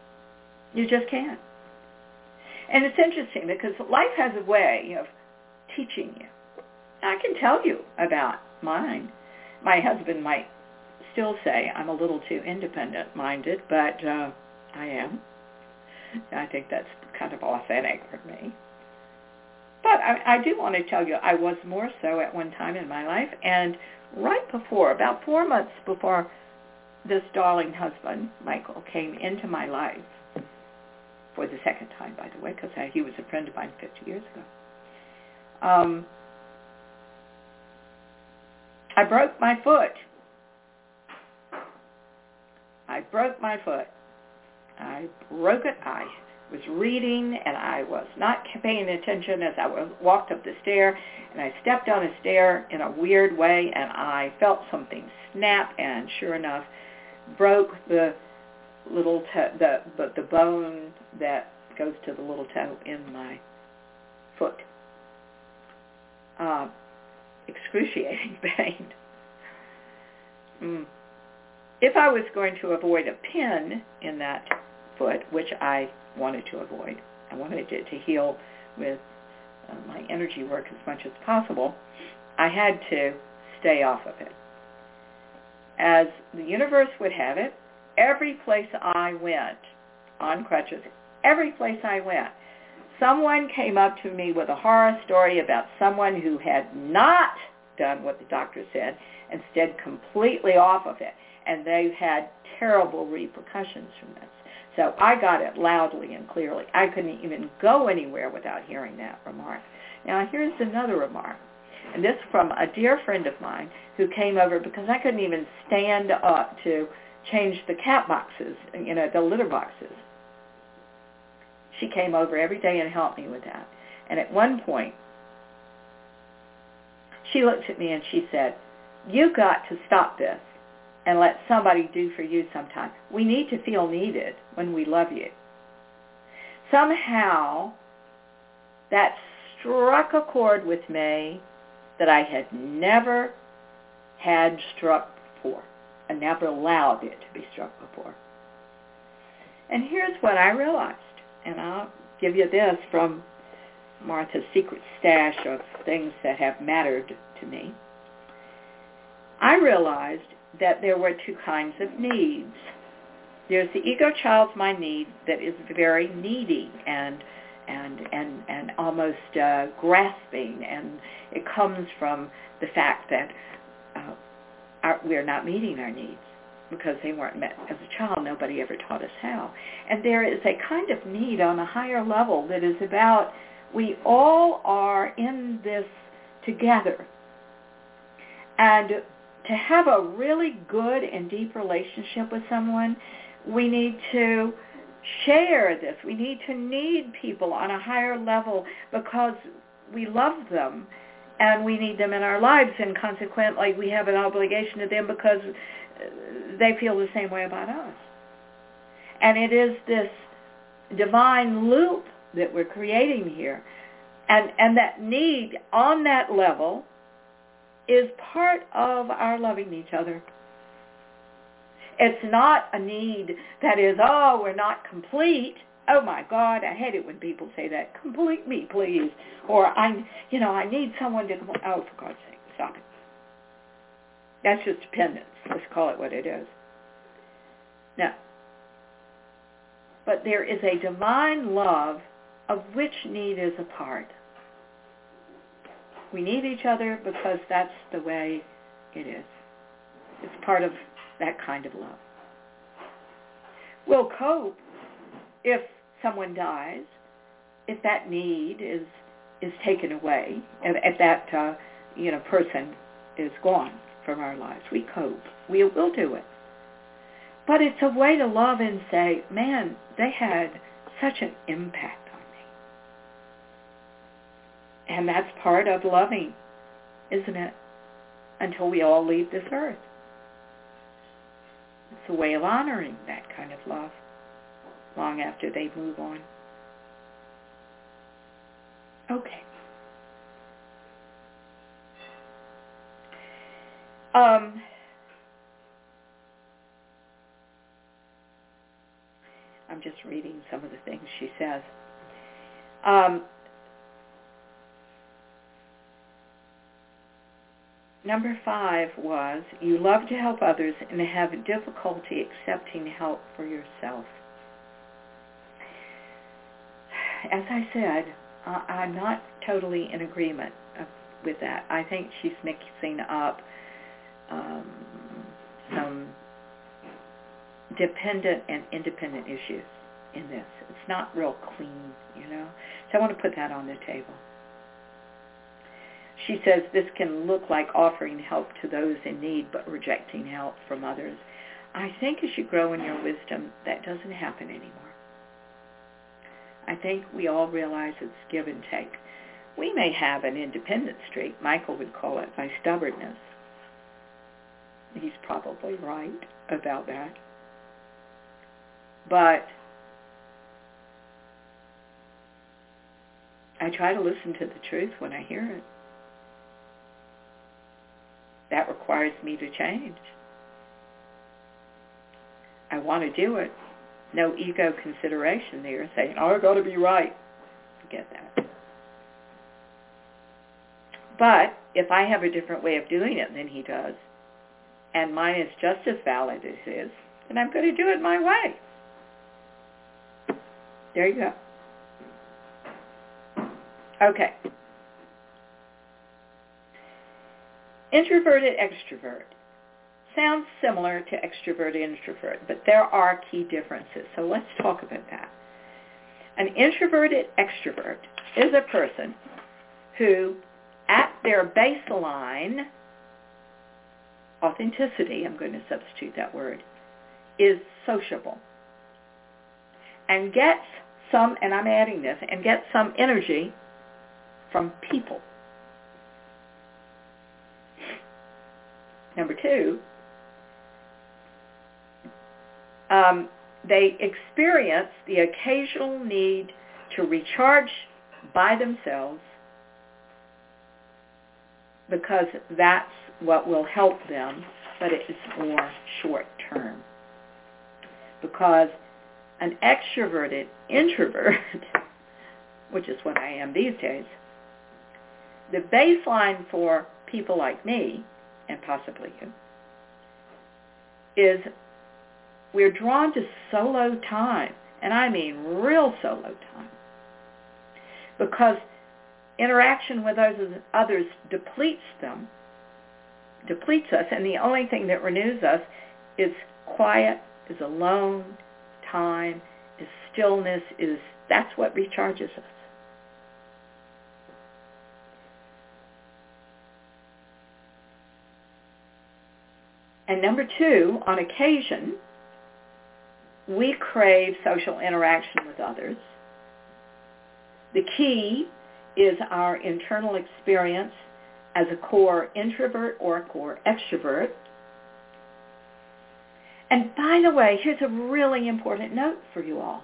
Speaker 1: You just can't. And it's interesting because life has a way of teaching you. I can tell you about mine. My husband might still say I'm a little too independent-minded, but I am. I think that's kind of authentic for me. But I do want to tell you I was more so at one time in my life, and right before, about 4 months before this darling husband, Michael, came into my life, for the second time, by the way, because he was a friend of mine 50 years ago, I broke my foot. I broke my foot. I broke it. I was reading, and I was not paying attention as I walked up the stair, and I stepped on a stair in a weird way, and I felt something snap, and sure enough, broke the little the bone that goes to the little toe in my foot. Excruciating pain. If I was going to avoid a pin in that foot, which I wanted to avoid, I wanted it to heal with my energy work as much as possible, I had to stay off of it. As the universe would have it, every place I went, on crutches, every place I went, someone came up to me with a horror story about someone who had not done what the doctor said and stayed completely off of it. And they've had terrible repercussions from this. So I got it loudly and clearly. I couldn't even go anywhere without hearing that remark. Now, here's another remark. And this from a dear friend of mine who came over because I couldn't even stand up to change the cat boxes, the litter boxes. She came over every day and helped me with that. And at one point, she looked at me and she said, "You got to stop this and let somebody do for you sometime. We need to feel needed when we love you." Somehow, that struck a chord with me that I had never had struck before. I never allowed it to be struck before. And here's what I realized, and I'll give you this from Martha's secret stash of things that have mattered to me. I realized that there were two kinds of needs. There's the ego child's mind need that is very needy and almost grasping, and it comes from the fact that we're not meeting our needs because they weren't met as a child. Nobody ever taught us how. And there is a kind of need on a higher level that is about we all are in this together. And to have a really good and deep relationship with someone, we need to share this. We need to need people on a higher level because we love them and we need them in our lives, and consequently we have an obligation to them because they feel the same way about us. And it is this divine loop that we're creating here. And that need on that level is part of our loving each other. It's not a need that is, oh, we're not complete. Oh my God, I hate it when people say that. Complete me, please. Or I need someone to, oh, for God's sake, stop it. That's just dependence. Let's call it what it is. No. But there is a divine love of which need is a part. We need each other because that's the way it is. It's part of that kind of love. We'll cope if someone dies, if that need is taken away, if that person is gone from our lives. We cope. We will do it. But it's a way to love and say, man, they had such an impact on me. And that's part of loving, isn't it? Until we all leave this earth. It's a way of honoring that kind of love long after they move on. Okay. I'm just reading some of the things she says. Number 5 was you love to help others and have difficulty accepting help for yourself. As I said, I'm not totally in agreement with that. I think she's mixing up some dependent and independent issues in this. It's not real clean, So I want to put that on the table. She says this can look like offering help to those in need but rejecting help from others. I think as you grow in your wisdom, that doesn't happen anymore. I think we all realize it's give and take. We may have an independent streak. Michael would call it my stubbornness. He's probably right about that. But I try to listen to the truth when I hear it. That requires me to change. I want to do it. No ego consideration there, saying, I got to be right. Forget that. But if I have a different way of doing it than he does, and mine is just as valid as his, then I'm going to do it my way. There you go. Okay. Introverted extrovert. Sounds similar to extrovert introvert, but there are key differences. So let's talk about that. An introverted extrovert is a person who, at their baseline, authenticity, I'm going to substitute that word, is sociable. And gets some, and I'm adding this, and gets some energy from people. Number 2, they experience the occasional need to recharge by themselves because that's what will help them, but it is more short term. Because an extroverted introvert, which is what I am these days, the baseline for people like me, and possibly you, is we're drawn to solo time, and I mean real solo time, because interaction with others depletes us, and the only thing that renews us is quiet, is alone time, is stillness, that's what recharges us. And number 2, on occasion, we crave social interaction with others. The key is our internal experience as a core introvert or a core extrovert. And by the way, here's a really important note for you all.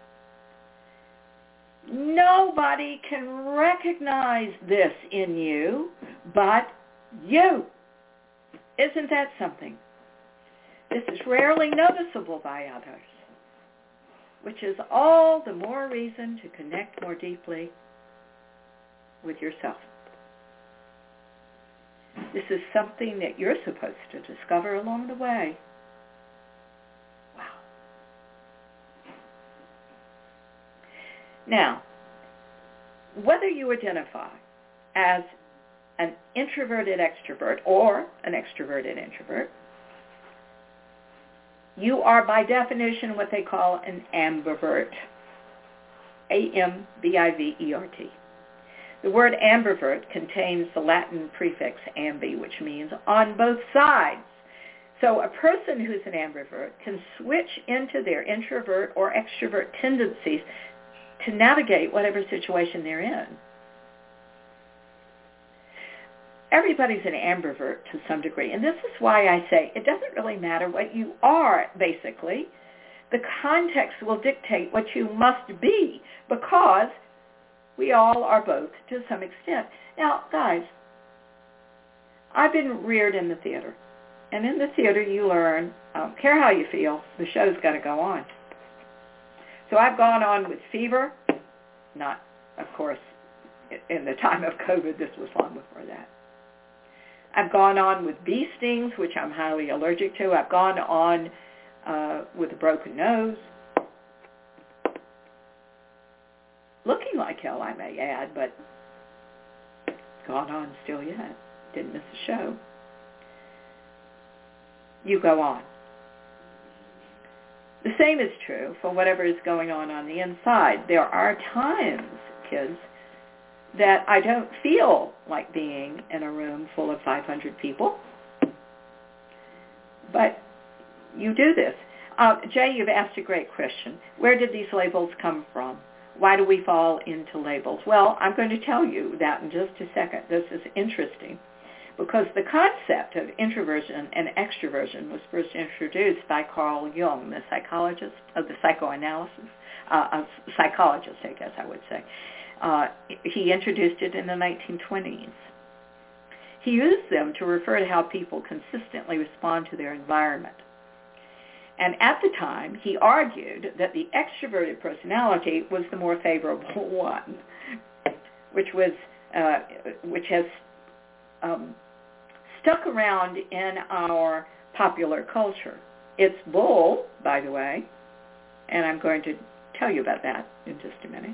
Speaker 1: Nobody can recognize this in you but you. Isn't that something? This is rarely noticeable by others, which is all the more reason to connect more deeply with yourself. This is something that you're supposed to discover along the way. Wow. Now, whether you identify as an introverted extrovert or an extroverted introvert, you are by definition what they call an ambivert. A-M-B-I-V-E-R-T. The word ambivert contains the Latin prefix ambi, which means on both sides. So a person who's an ambivert can switch into their introvert or extrovert tendencies to navigate whatever situation they're in. Everybody's an ambivert to some degree, and this is why I say it doesn't really matter what you are, basically. The context will dictate what you must be, because we all are both to some extent. Now, guys, I've been reared in the theater, and in the theater you learn, I don't care how you feel, the show's got to go on. So I've gone on with fever, not, of course, in the time of COVID, this was long before that. I've gone on with bee stings, which I'm highly allergic to. I've gone on with a broken nose. Looking like hell, I may add, but gone on still yet. Didn't miss a show. You go on. The same is true for whatever is going on the inside. There are times, kids, that I don't feel like being in a room full of 500 people. But you do this. Jay, you've asked a great question. Where did these labels come from? Why do we fall into labels? Well, I'm going to tell you that in just a second. This is interesting because the concept of introversion and extroversion was first introduced by Carl Jung, the psychologist of the psychoanalysis, psychologist, I guess I would say. He introduced it in the 1920s. He used them to refer to how people consistently respond to their environment. And at the time, he argued that the extroverted personality was the more favorable one, which has stuck around in our popular culture. It's bull, by the way, and I'm going to tell you about that in just a minute.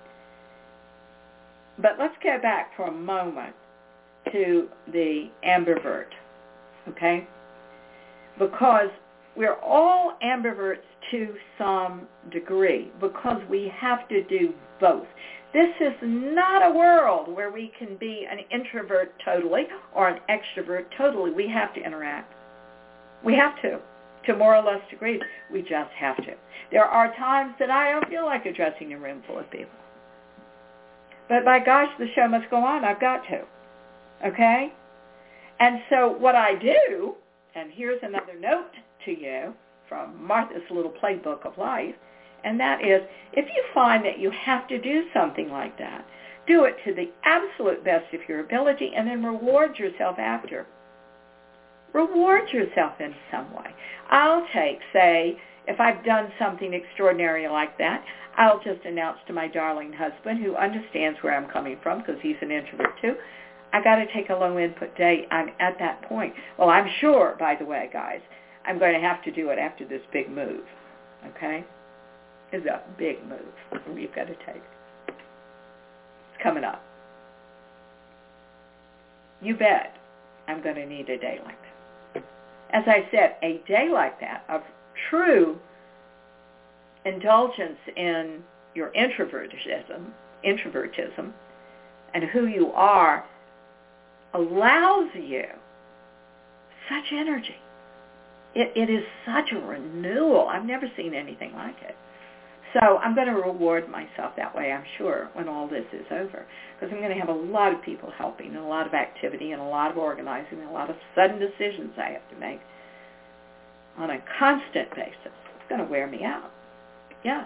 Speaker 1: But let's go back for a moment to the ambivert, okay? Because we're all ambiverts to some degree because we have to do both. This is not a world where we can be an introvert totally or an extrovert totally. We have to interact. We have to more or less degrees. We just have to. There are times that I don't feel like addressing a room full of people. But by gosh, the show must go on. I've got to. Okay? And so what I do, and here's another note to you from Martha's little playbook of life, and that is, if you find that you have to do something like that, do it to the absolute best of your ability and then reward yourself after. Reward yourself in some way. I'll take, say, if I've done something extraordinary like that, I'll just announce to my darling husband, who understands where I'm coming from because he's an introvert too, I got to take a low input day. I'm at that point. Well, I'm sure, by the way, guys, I'm going to have to do it after this big move. Okay? It's a big move we've got to take. It's coming up. You bet I'm going to need a day like that. As I said, a day like that of true indulgence in your introvertism, and who you are allows you such energy. It is such a renewal. I've never seen anything like it. So I'm going to reward myself that way, I'm sure, when all this is over, because I'm going to have a lot of people helping and a lot of activity and a lot of organizing and a lot of sudden decisions I have to make on a constant basis. It's going to wear me out. Yeah.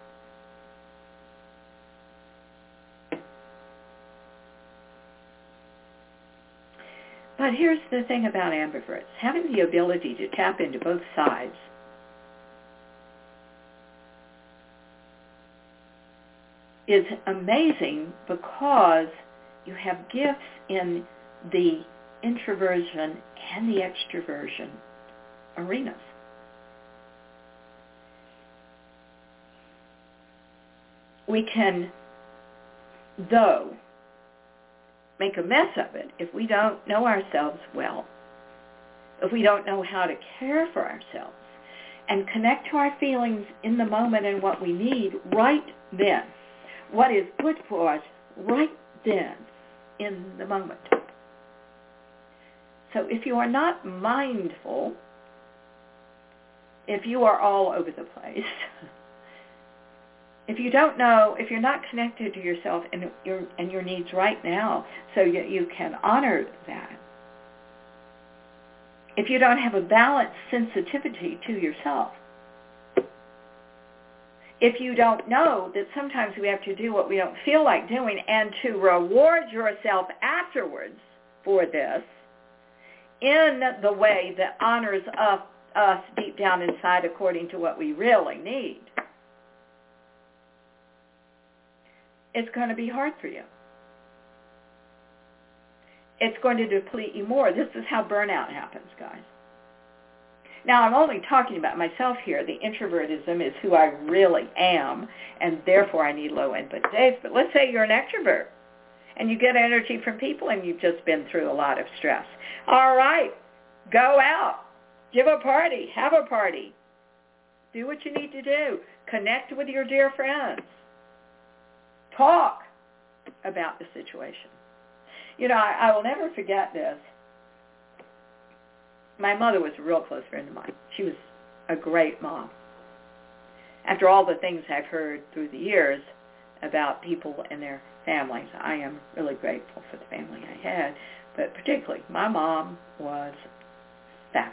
Speaker 1: But here's the thing about ambiverts. Having the ability to tap into both sides is amazing because you have gifts in the introversion and the extroversion arenas. We can, though, make a mess of it if we don't know ourselves well, if we don't know how to care for ourselves and connect to our feelings in the moment and what we need right then, what is good for us right then in the moment. So if you are not mindful, if you are all over the place, if you don't know, if you're not connected to yourself and your needs right now so you can honor that, if you don't have a balanced sensitivity to yourself, if you don't know that sometimes we have to do what we don't feel like doing and to reward yourself afterwards for this in the way that honors us deep down inside according to what we really need, it's going to be hard for you. it's going to deplete you more. This is how burnout happens, guys. Now, I'm only talking about myself here. The introvertism is who I really am, and therefore I need low input days. But let's say you're an extrovert, and you get energy from people, and you've just been through a lot of stress. All right, go out, give a party, have a party. Do what you need to do. Connect with your dear friends. Talk about the situation. You know, I will never forget this. My mother was a real close friend of mine. She was a great mom. After all the things I've heard through the years about people and their families, I am really grateful for the family I had. But particularly, my mom was fabulous.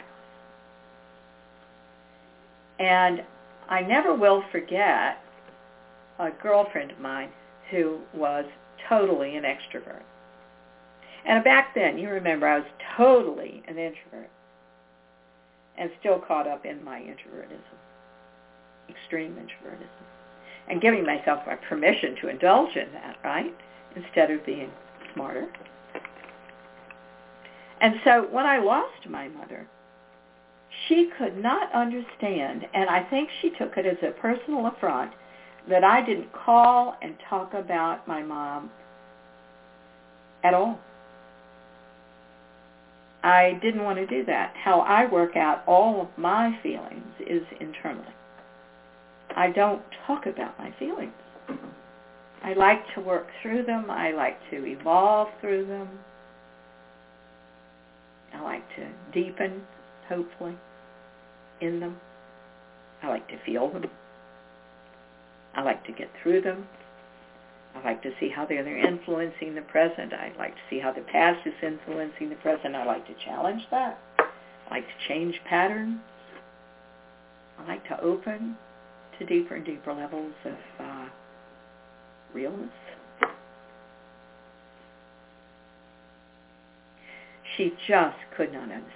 Speaker 1: And I never will forget a girlfriend of mine who was totally an extrovert. And back then, you remember, I was totally an introvert and still caught up in my introvertism, extreme introvertism, and giving myself my permission to indulge in that, right, instead of being smarter. And so when I lost my mother, she could not understand, and I think she took it as a personal affront, that I didn't call and talk about my mom at all. I didn't want to do that. How I work out all of my feelings is internally. I don't talk about my feelings. I like to work through them. I like to evolve through them. I like to deepen, hopefully, in them. I like to feel them. I like to get through them. I like to see how they're influencing the present. I like to see how the past is influencing the present. I like to challenge that. I like to change patterns. I like to open to deeper and deeper levels of realness. She just could not understand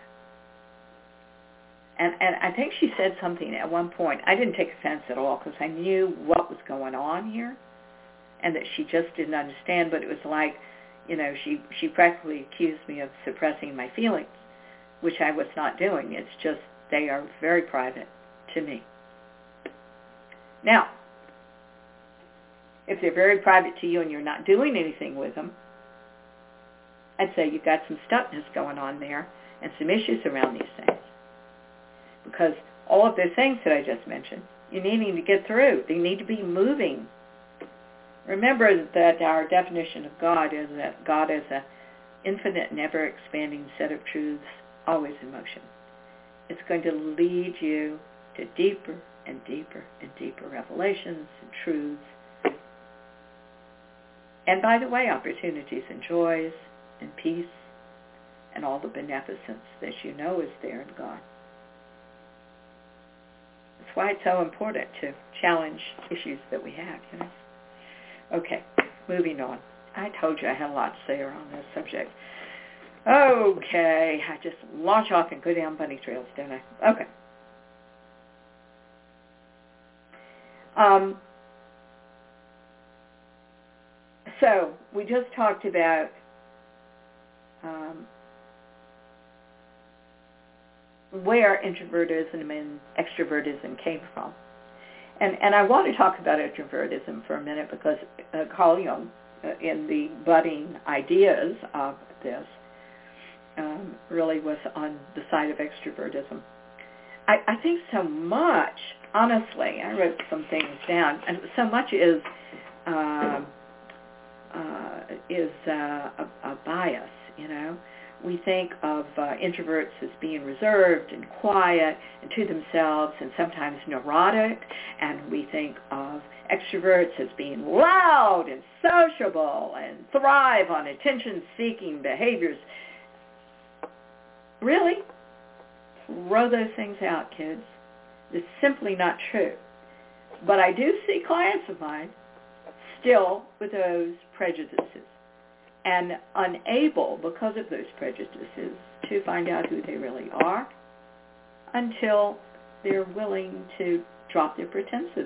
Speaker 1: that. And I think she said something at one point. I didn't take offense at all because I knew what was going on here, and that she just didn't understand. But it was like, you know, she practically accused me of suppressing my feelings, which I was not doing. It's just they are very private to me. Now, if they're very private to you and you're not doing anything with them, I'd say you've got some stuckness going on there and some issues around these things. Because all of those things that I just mentioned, you're needing to get through. They need to be moving. Remember that our definition of God is that God is an infinite, never-expanding set of truths, always in motion. It's going to lead you to deeper and deeper and deeper revelations and truths. And by the way, opportunities and joys and peace and all the beneficence that you know is there in God. That's why it's so important to challenge issues that we have, you know. Okay, moving on. I told you I had a lot to say around this subject. Okay, I just launch off and go down bunny trails, don't I? Okay. So we just talked about where introvertism and extrovertism came from. And I want to talk about introvertism for a minute because Carl Jung, in the budding ideas of this, really was on the side of extrovertism. I think so much, honestly, I wrote some things down, and so much is a bias, you know. We think of introverts as being reserved and quiet and to themselves and sometimes neurotic, and we think of extroverts as being loud and sociable and thrive on attention-seeking behaviors. Really? Throw those things out, kids. It's simply not true. But I do see clients of mine still with those prejudices and unable, because of those prejudices, to find out who they really are until they're willing to drop their pretenses.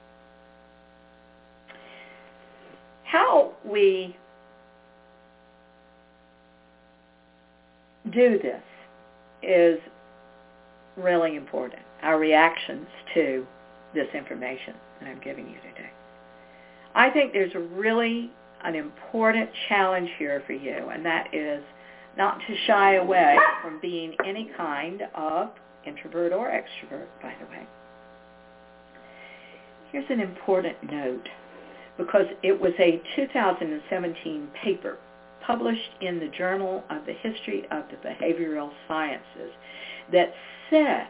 Speaker 1: How we do this is really important, our reactions to this information that I'm giving you today. I think there's really an important challenge here for you, and that is not to shy away from being any kind of introvert or extrovert, by the way. Here's an important note, because it was a 2017 paper published in the Journal of the History of the Behavioral Sciences that said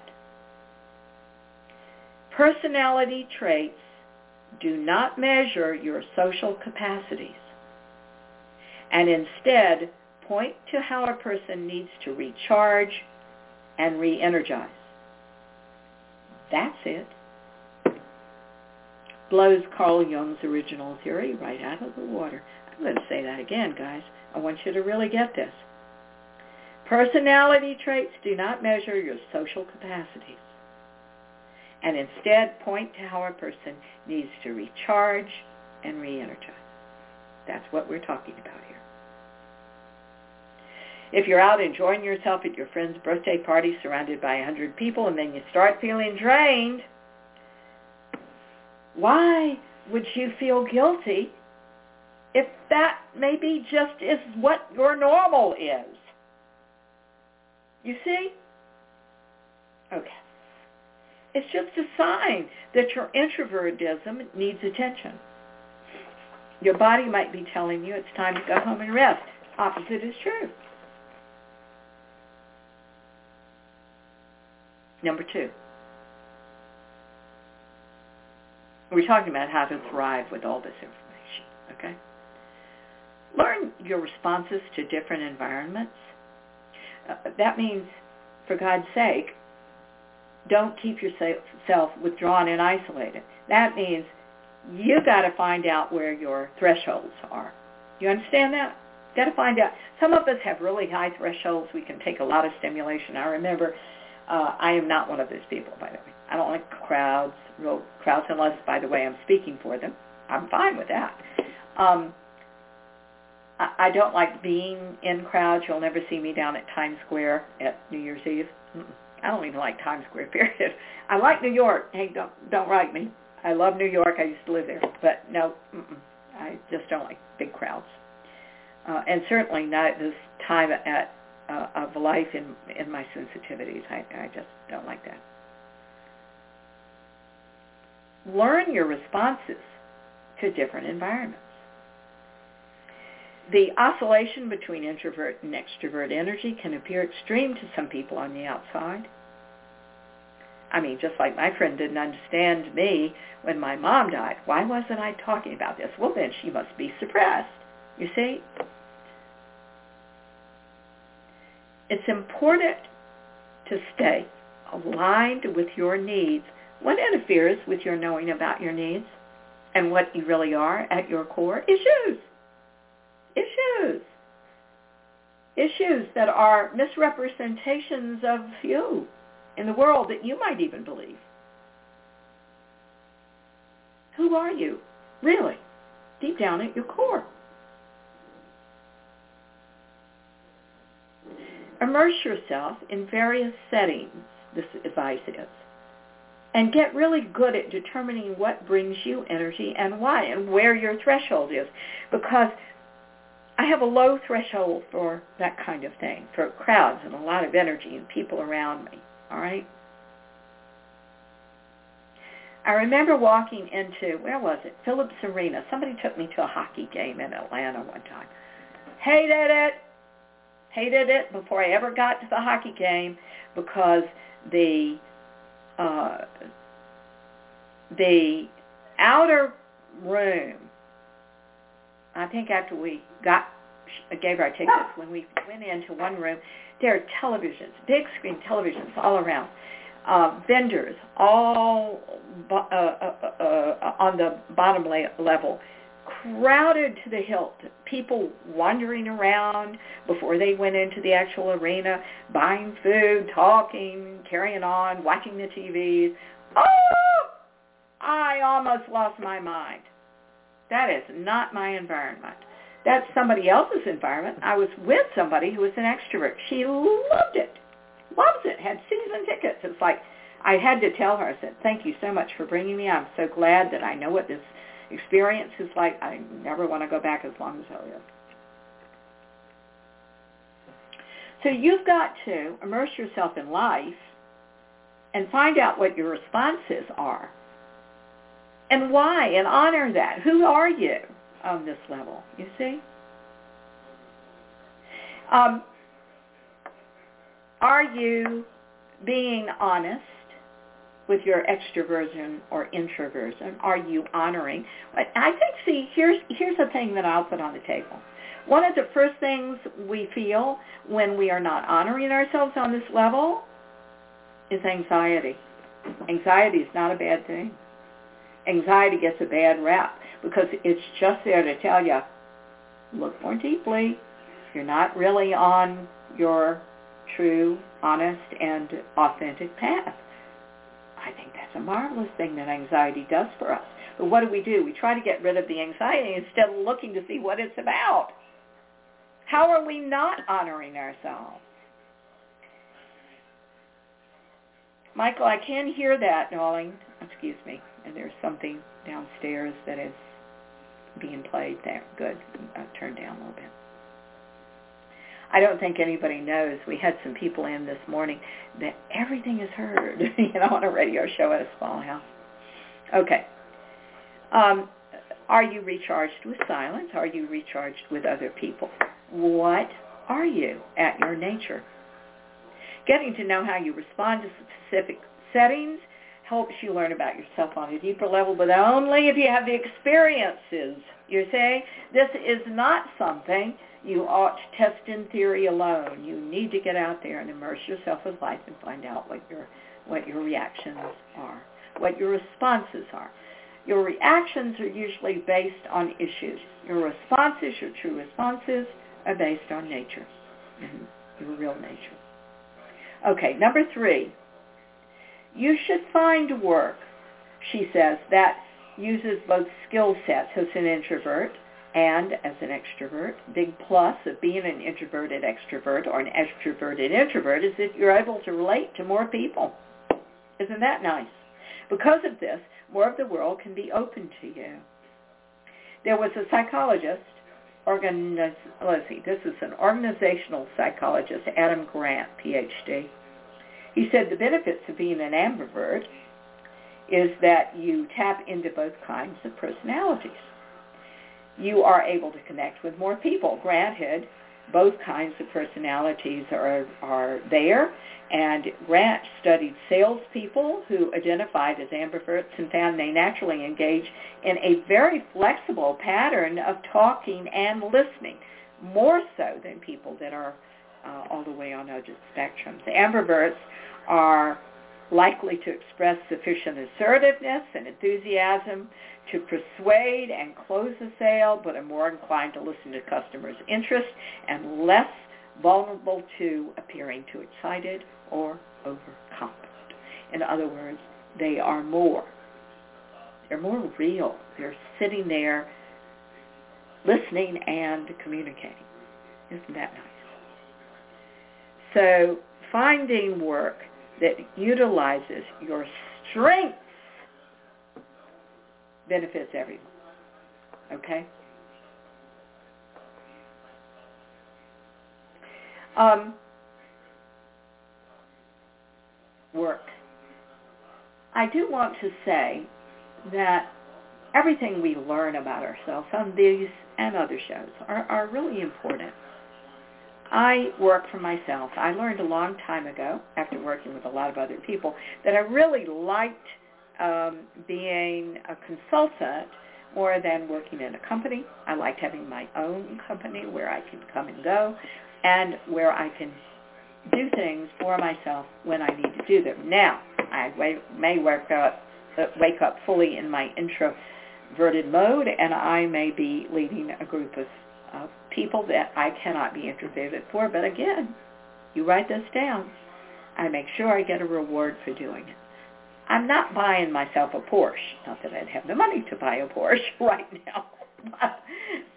Speaker 1: personality traits do not measure your social capacities, and instead point to how a person needs to recharge and re-energize. That's it. Blows Carl Jung's original theory right out of the water. I'm going to say that again, guys. I want you to really get this. Personality traits do not measure your social capacities, and instead point to how a person needs to recharge and re-energize. That's what we're talking about here. If you're out enjoying yourself at your friend's birthday party surrounded by 100 people and then you start feeling drained, why would you feel guilty if that maybe just is what your normal is? You see? Okay. It's just a sign that your introvertism needs attention. Your body might be telling you it's time to go home and rest. Opposite is true. Number 2. We're talking about how to thrive with all this information, okay? Learn your responses to different environments. That means, for God's sake, don't keep yourself withdrawn and isolated. That means you got to find out where your thresholds are. You understand that? Got to find out. Some of us have really high thresholds. We can take a lot of stimulation. I remember, I am not one of those people, by the way. I don't like crowds, real crowds, unless, by the way, I'm speaking for them. I'm fine with that. I don't like being in crowds. You'll never see me down at Times Square at New Year's Eve. I don't even like Times Square, period. I like New York. Hey, don't write me. I love New York. I used to live there. But no, I just don't like big crowds. And certainly not this time of life in my sensitivities. I just don't like that. Learn your responses to different environments. The oscillation between introvert and extrovert energy can appear extreme to some people on the outside. I mean, just like my friend didn't understand me when my mom died. Why wasn't I talking about this? Well, then she must be suppressed. You see? It's important to stay aligned with your needs. What interferes with your knowing about your needs and what you really are at your core? Issues. Issues that are misrepresentations of you in the world that you might even believe. Who are you, really, deep down at your core? Immerse yourself in various settings, this advice is, and get really good at determining what brings you energy and why, and where your threshold is. Because I have a low threshold for that kind of thing, for crowds and a lot of energy and people around me, all right? I remember walking into, where was it? Phillips Arena. Somebody took me to a hockey game in Atlanta one time. Hated it before I ever got to the hockey game because the outer room, I think after we gave our tickets, when we went into one room, there are televisions, big screen televisions all around, vendors all on the bottom level, crowded to the hilt, people wandering around before they went into the actual arena, buying food, talking, carrying on, watching the TVs. Oh, I almost lost my mind. That is not my environment. That's somebody else's environment. I was with somebody who was an extrovert. She loved it. Loves it. Had season tickets. It's like I had to tell her, I said, thank you so much for bringing me. I'm so glad that I know what this experience is like. I never want to go back as long as I live. So you've got to immerse yourself in life and find out what your responses are and why, and honor that. Who are you on this level, you see? Are you being honest with your extroversion or introversion? Are you honoring? I think, see, here's a thing that I'll put on the table. One of the first things we feel when we are not honoring ourselves on this level is anxiety. Anxiety is not a bad thing. Anxiety gets a bad rap because it's just there to tell you, look more deeply. You're not really on your true, honest, and authentic path. I think that's a marvelous thing that anxiety does for us. But what do? We try to get rid of the anxiety instead of looking to see what it's about. How are we not honoring ourselves? Michael, I can hear that, darling. Excuse me. And there's something downstairs that is being played there. Good. Turn down a little bit. I don't think anybody knows. We had some people in this morning that everything is heard, on a radio show at a small house. Okay. Are you recharged with silence? Are you recharged with other people? What are you at your nature? Getting to know how you respond to specific settings helps you learn about yourself on a deeper level, but only if you have the experiences. You say this is not something you ought to test in theory alone. You need to get out there and immerse yourself with life and find out what your reactions are, what your responses are. Your reactions are usually based on issues. Your responses, your true responses, are based on nature, and your real nature. Okay, number 3. You should find work, she says, that uses both skill sets as an introvert and as an extrovert. Big plus of being an introverted extrovert or an extroverted introvert is that you're able to relate to more people. Isn't that nice? Because of this, more of the world can be open to you. There was a psychologist, this is an organizational psychologist, Adam Grant, PhD. He said the benefits of being an ambivert is that you tap into both kinds of personalities. You are able to connect with more people. Granted, both kinds of personalities are there, and Grant studied salespeople who identified as ambiverts and found they naturally engage in a very flexible pattern of talking and listening, more so than people that are all the way on other spectrums. The ambiverts are likely to express sufficient assertiveness and enthusiasm to persuade and close a sale, but are more inclined to listen to customers' interest and less vulnerable to appearing too excited or overconfident. In other words, they're more real. They're sitting there listening and communicating. Isn't that nice? So finding work that utilizes your strengths benefits everyone. Okay? Work. I do want to say that everything we learn about ourselves on these and other shows are really important. I work for myself. I learned a long time ago, after working with a lot of other people, that I really liked being a consultant more than working in a company. I liked having my own company where I can come and go and where I can do things for myself when I need to do them. Now, I may wake up fully in my introverted mode, and I may be leading a group of people that I cannot be introverted for. But again, you write this down. I make sure I get a reward for doing it. I'm not buying myself a Porsche. Not that I'd have the money to buy a Porsche right now.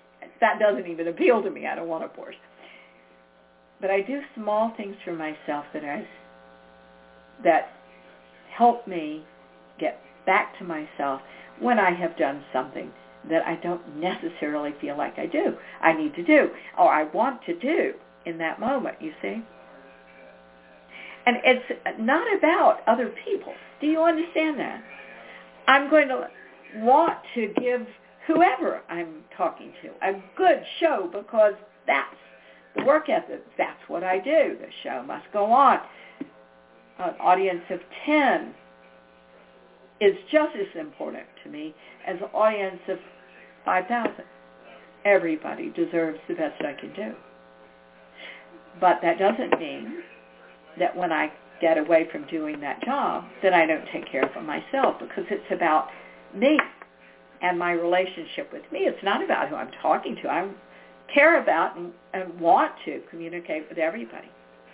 Speaker 1: that doesn't even appeal to me. I don't want a Porsche. But I do small things for myself that help me get back to myself when I have done something that I don't necessarily feel like I need to do, or I want to do in that moment, you see? And it's not about other people. Do you understand that? I'm going to want to give whoever I'm talking to a good show because that's the work ethic. That's what I do. The show must go on. An audience of 10 is just as important to me as an audience of 5,000. Everybody deserves the best I can do. But that doesn't mean that when I get away from doing that job that I don't take care of myself, because it's about me and my relationship with me. It's not about who I'm talking to. I care about and want to communicate with everybody.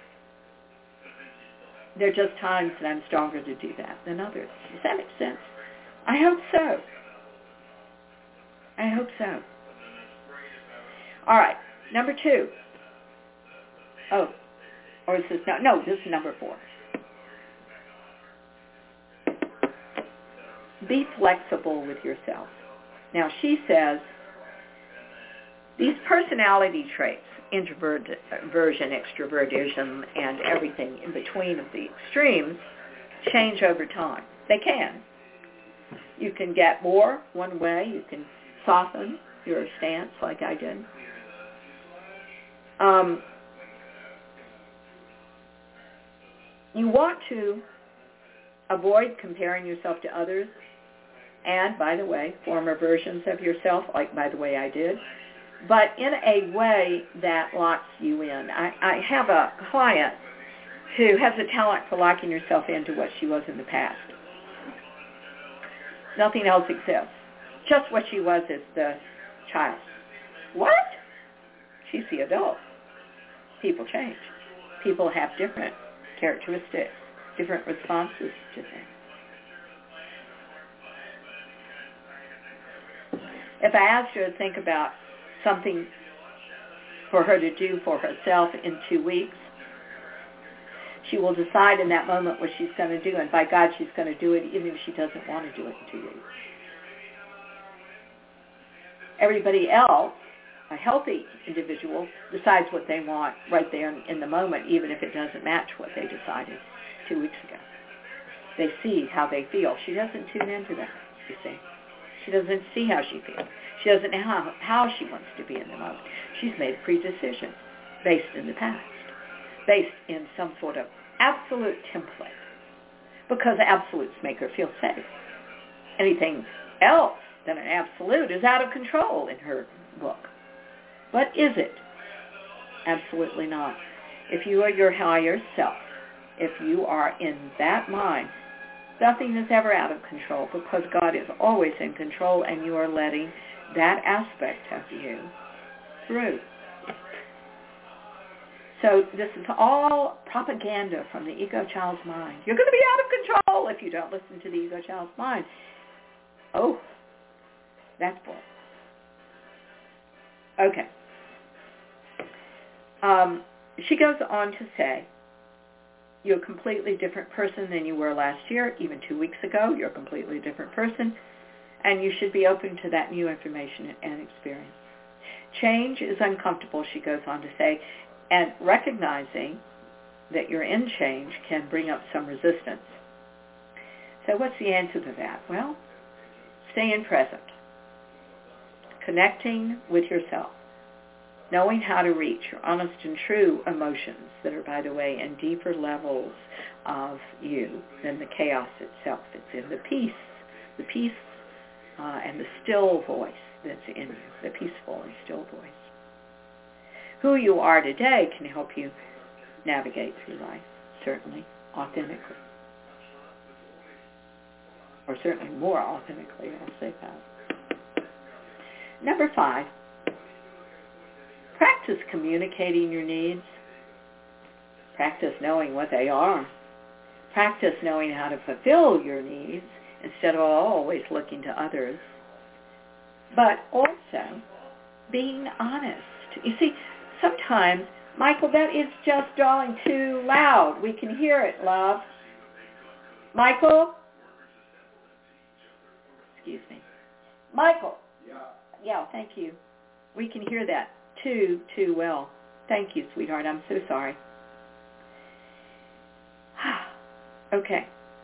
Speaker 1: There are just times that I'm stronger to do that than others. Does that make sense? I hope so. I hope so. All right, number 2. Oh, or is this no, this is number 4. Be flexible with yourself. Now, she says these personality traits, introversion, extroversion, and everything in between of the extremes, change over time. They can. You can get more one way. You can soften your stance like I did. You want to avoid comparing yourself to others and, by the way, former versions of yourself, like, by the way, I did, but in a way that locks you in. I have a client who has a talent for locking herself into what she was in the past. Nothing else exists. Just what she was as the child. What? She's the adult. People change. People have different characteristics, different responses to things. If I asked her to think about something for her to do for herself in 2 weeks, she will decide in that moment what she's going to do, and by God, she's going to do it even if she doesn't want to do it in 2 weeks. Everybody else, a healthy individual, decides what they want right there in the moment, even if it doesn't match what they decided 2 weeks ago. They see how they feel. She doesn't tune into that, you see. She doesn't see how she feels. She doesn't know how she wants to be in the moment. She's made a pre-decision based in the past, based in some sort of absolute template, because absolutes make her feel safe. Anything else than an absolute is out of control in her book. But is it? Absolutely not. If you are your higher self, if you are in that mind, nothing is ever out of control because God is always in control and you are letting that aspect of you through. So this is all propaganda from the ego child's mind. You're going to be out of control if you don't listen to the ego child's mind. Oh, that's bull. Okay. She goes on to say, you're a completely different person than you were last year, even 2 weeks ago. You're a completely different person, and you should be open to that new information and experience. Change is uncomfortable, she goes on to say, and recognizing that you're in change can bring up some resistance. So what's the answer to that? Well, staying present, connecting with yourself, knowing how to reach your honest and true emotions that are, by the way, in deeper levels of you than the chaos itself. It's in the peace and the still voice that's in you, the peaceful and still voice. Who you are today can help you navigate through life, certainly, authentically. Or certainly more authentically, I'll say that. Number 5, practice communicating your needs. Practice knowing what they are. Practice knowing how to fulfill your needs instead of always looking to others. But also being honest. You see, sometimes, Michael, that is just darling too loud. We can hear it, love. Michael? Excuse me. Michael? Yeah, thank you. We can hear that too well. Thank you, sweetheart. I'm so sorry. Okay.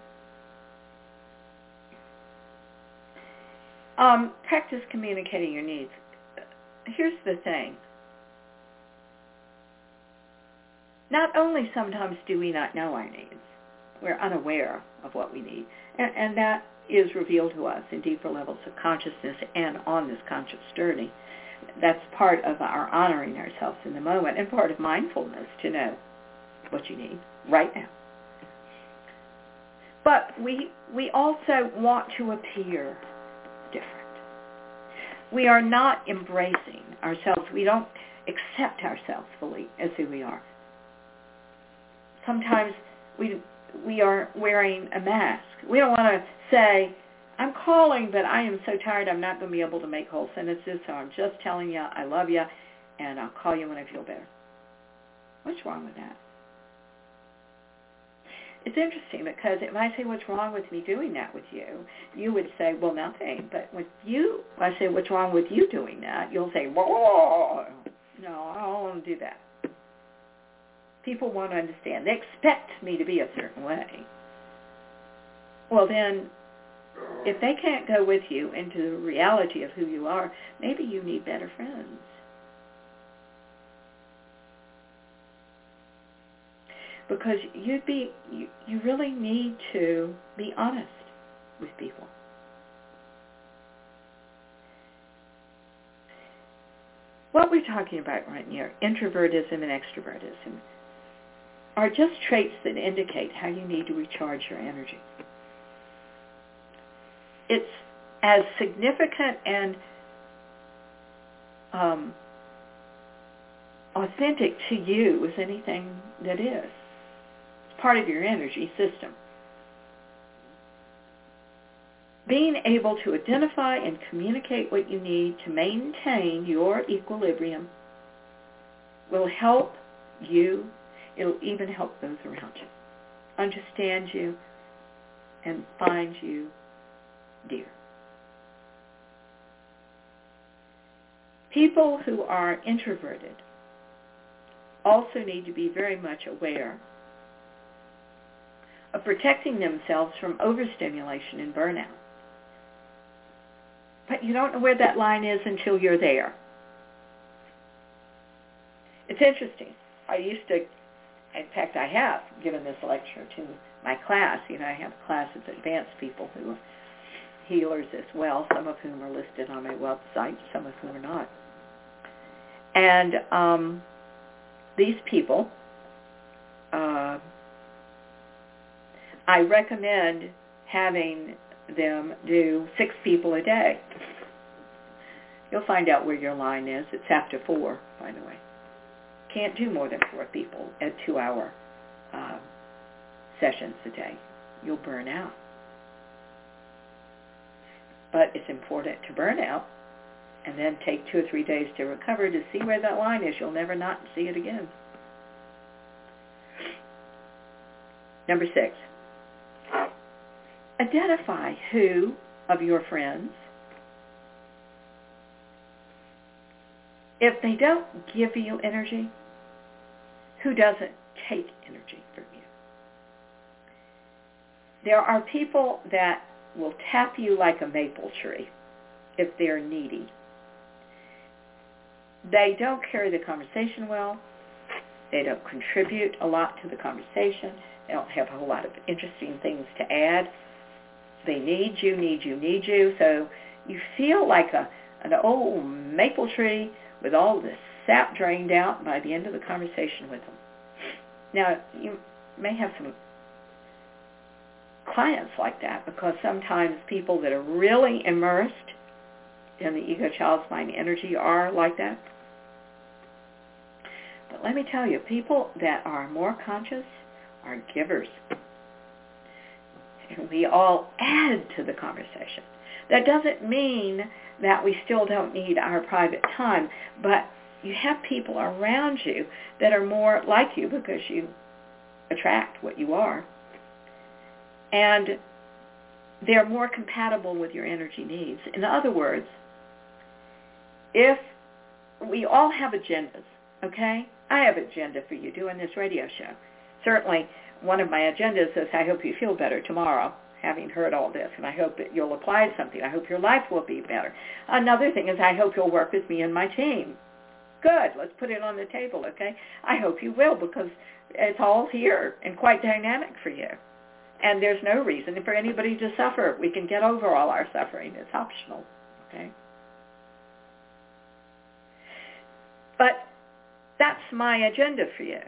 Speaker 1: Practice communicating your needs. Here's the thing. Not only sometimes do we not know our needs, we're unaware of what we need. And that is revealed to us in deeper levels of consciousness and on this conscious journey. That's part of our honoring ourselves in the moment and part of mindfulness to know what you need right now. But we also want to appear different. We are not embracing ourselves. We don't accept ourselves fully as who we are. Sometimes we are wearing a mask. We don't want to say, I'm calling, but I am so tired I'm not going to be able to make whole sentences, so I'm just telling you I love you, and I'll call you when I feel better. What's wrong with that? It's interesting because if I say, what's wrong with me doing that with you, you would say, well, nothing. But when I say, what's wrong with you doing that, you'll say, whoa, no, I don't want to do that. People want to understand. They expect me to be a certain way. Well, then, if they can't go with you into the reality of who you are, maybe you need better friends. Because you really need to be honest with people. What we're talking about right here, introvertism and extrovertism, are just traits that indicate how you need to recharge your energy. It's as significant and authentic to you as anything that is. It's part of your energy system. Being able to identify and communicate what you need to maintain your equilibrium will help you. It'll even help those around you understand you and find you dear. People who are introverted also need to be very much aware of protecting themselves from overstimulation and burnout. But you don't know where that line is until you're there. It's interesting. In fact, I have given this lecture to my class. I have a class of advanced people who are healers as well, some of whom are listed on my website, some of whom are not. And these people, I recommend having them do 6 people a day. You'll find out where your line is. It's after 4, by the way. Can't do more than 4 people at 2-hour sessions a day. You'll burn out. But it's important to burn out and then take 2 or 3 days to recover to see where that line is. You'll never not see it again. Number 6. Identify who of your friends, if they don't give you energy, who doesn't take energy from you. There are people that will tap you like a maple tree if they're needy. They don't carry the conversation well. They don't contribute a lot to the conversation. They don't have a whole lot of interesting things to add. They need you. So you feel like an old maple tree with all the sap drained out by the end of the conversation with them. Now, you may have some clients like that because sometimes people that are really immersed in the ego, child's mind energy are like that. But let me tell you, people that are more conscious are givers. And we all add to the conversation. That doesn't mean that we still don't need our private time, but you have people around you that are more like you because you attract what you are. And they're more compatible with your energy needs. In other words, if we all have agendas, okay? I have an agenda for you doing this radio show. Certainly, one of my agendas is I hope you feel better tomorrow, having heard all this, and I hope that you'll apply something. I hope your life will be better. Another thing is I hope you'll work with me and my team. Good. Let's put it on the table, okay? I hope you will, because it's all here and quite dynamic for you. And there's no reason for anybody to suffer. We can get over all our suffering. It's optional, okay? But that's my agenda for you.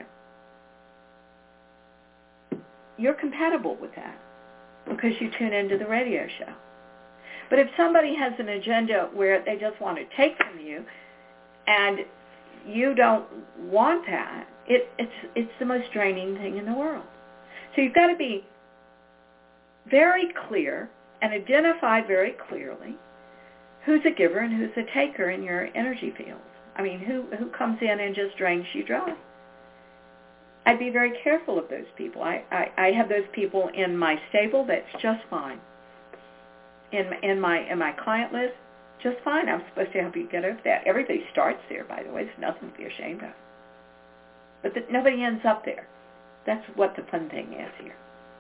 Speaker 1: You're compatible with that because you tune into the radio show. But if somebody has an agenda where they just want to take from you and you don't want that, it's the most draining thing in the world. So you've got to be very clear and identify very clearly who's a giver and who's a taker in your energy fields. I mean, who comes in and just drains you dry. I'd be very careful of those people. I have those people in my stable. That's just fine. In my client list, just fine. I'm supposed to help you get over that. Everybody starts there, by the way. There's nothing to be ashamed of. But nobody ends up there. That's what the fun thing is here.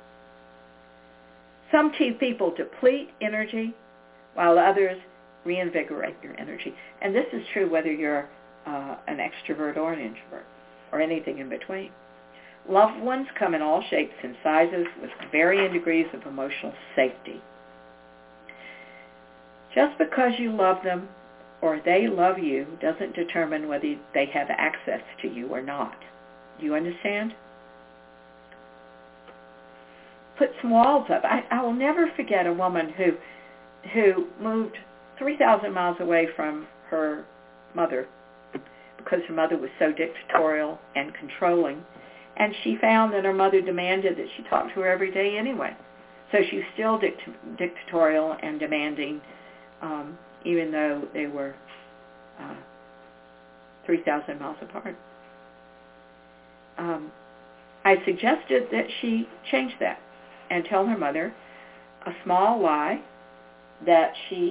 Speaker 1: Some people deplete energy while others reinvigorate your energy. And this is true whether you're an extrovert or an introvert or anything in between. Loved ones come in all shapes and sizes with varying degrees of emotional safety. Just because you love them or they love you doesn't determine whether they have access to you or not. Do you understand? Put some walls up. I will never forget a woman who moved 3,000 miles away from her mother because her mother was so dictatorial and controlling. And she found that her mother demanded that she talk to her every day anyway. So she's still dictatorial and demanding, even though they were 3,000 miles apart. I suggested that she change that and tell her mother a small lie that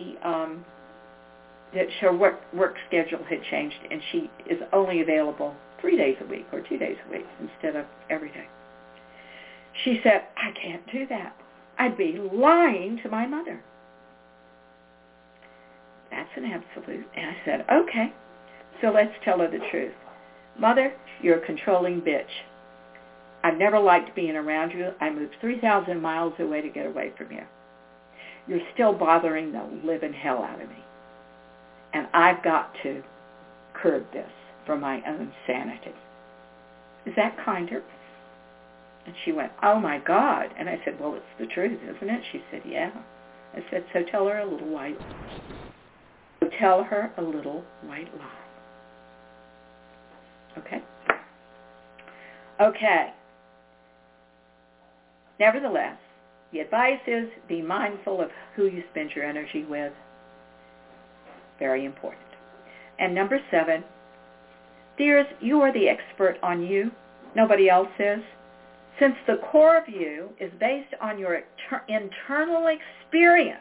Speaker 1: that her work schedule had changed and she is only available 3 days a week or 2 days a week instead of every day. She said, I can't do that. I'd be lying to my mother. That's an absolute. And I said, okay, so let's tell her the truth. Mother, you're a controlling bitch. I've never liked being around you. I moved 3,000 miles away to get away from you. You're still bothering the living hell out of me. And I've got to curb this for my own sanity. Is that kinder? And she went, oh my God. And I said, well, it's the truth, isn't it? She said, yeah. I said, so tell her a little white lie. So tell her a little white lie. Okay? Okay. Nevertheless, the advice is be mindful of who you spend your energy with. Very important. And number 7, dears, you are the expert on you. Nobody else is. Since the core of you is based on your internal experience,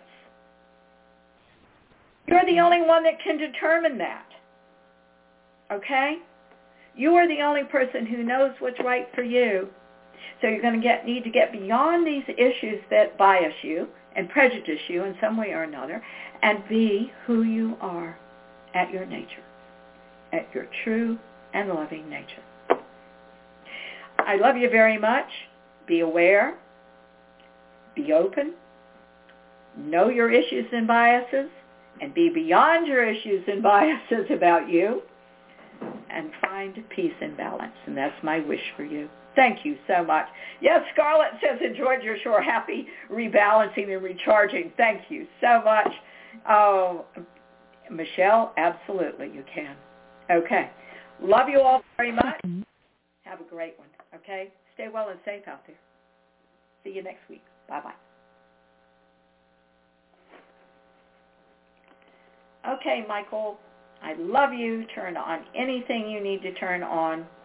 Speaker 1: you're the only one that can determine that. Okay? You are the only person who knows what's right for you. So you're going to need to get beyond these issues that bias you and prejudice you in some way or another and be who you are at your nature, at your true and loving nature. I love you very much. Be aware. Be open. Know your issues and biases and be beyond your issues and biases about you and find peace and balance. And that's my wish for you. Thank you so much. Yes, Scarlett says, enjoyed your show. Happy rebalancing and recharging. Thank you so much. Oh, Michelle, absolutely you can. Okay. Love you all very much. Have a great one. Okay? Stay well and safe out there. See you next week. Bye-bye. Okay, Michael, I love you. Turn on anything you need to turn on.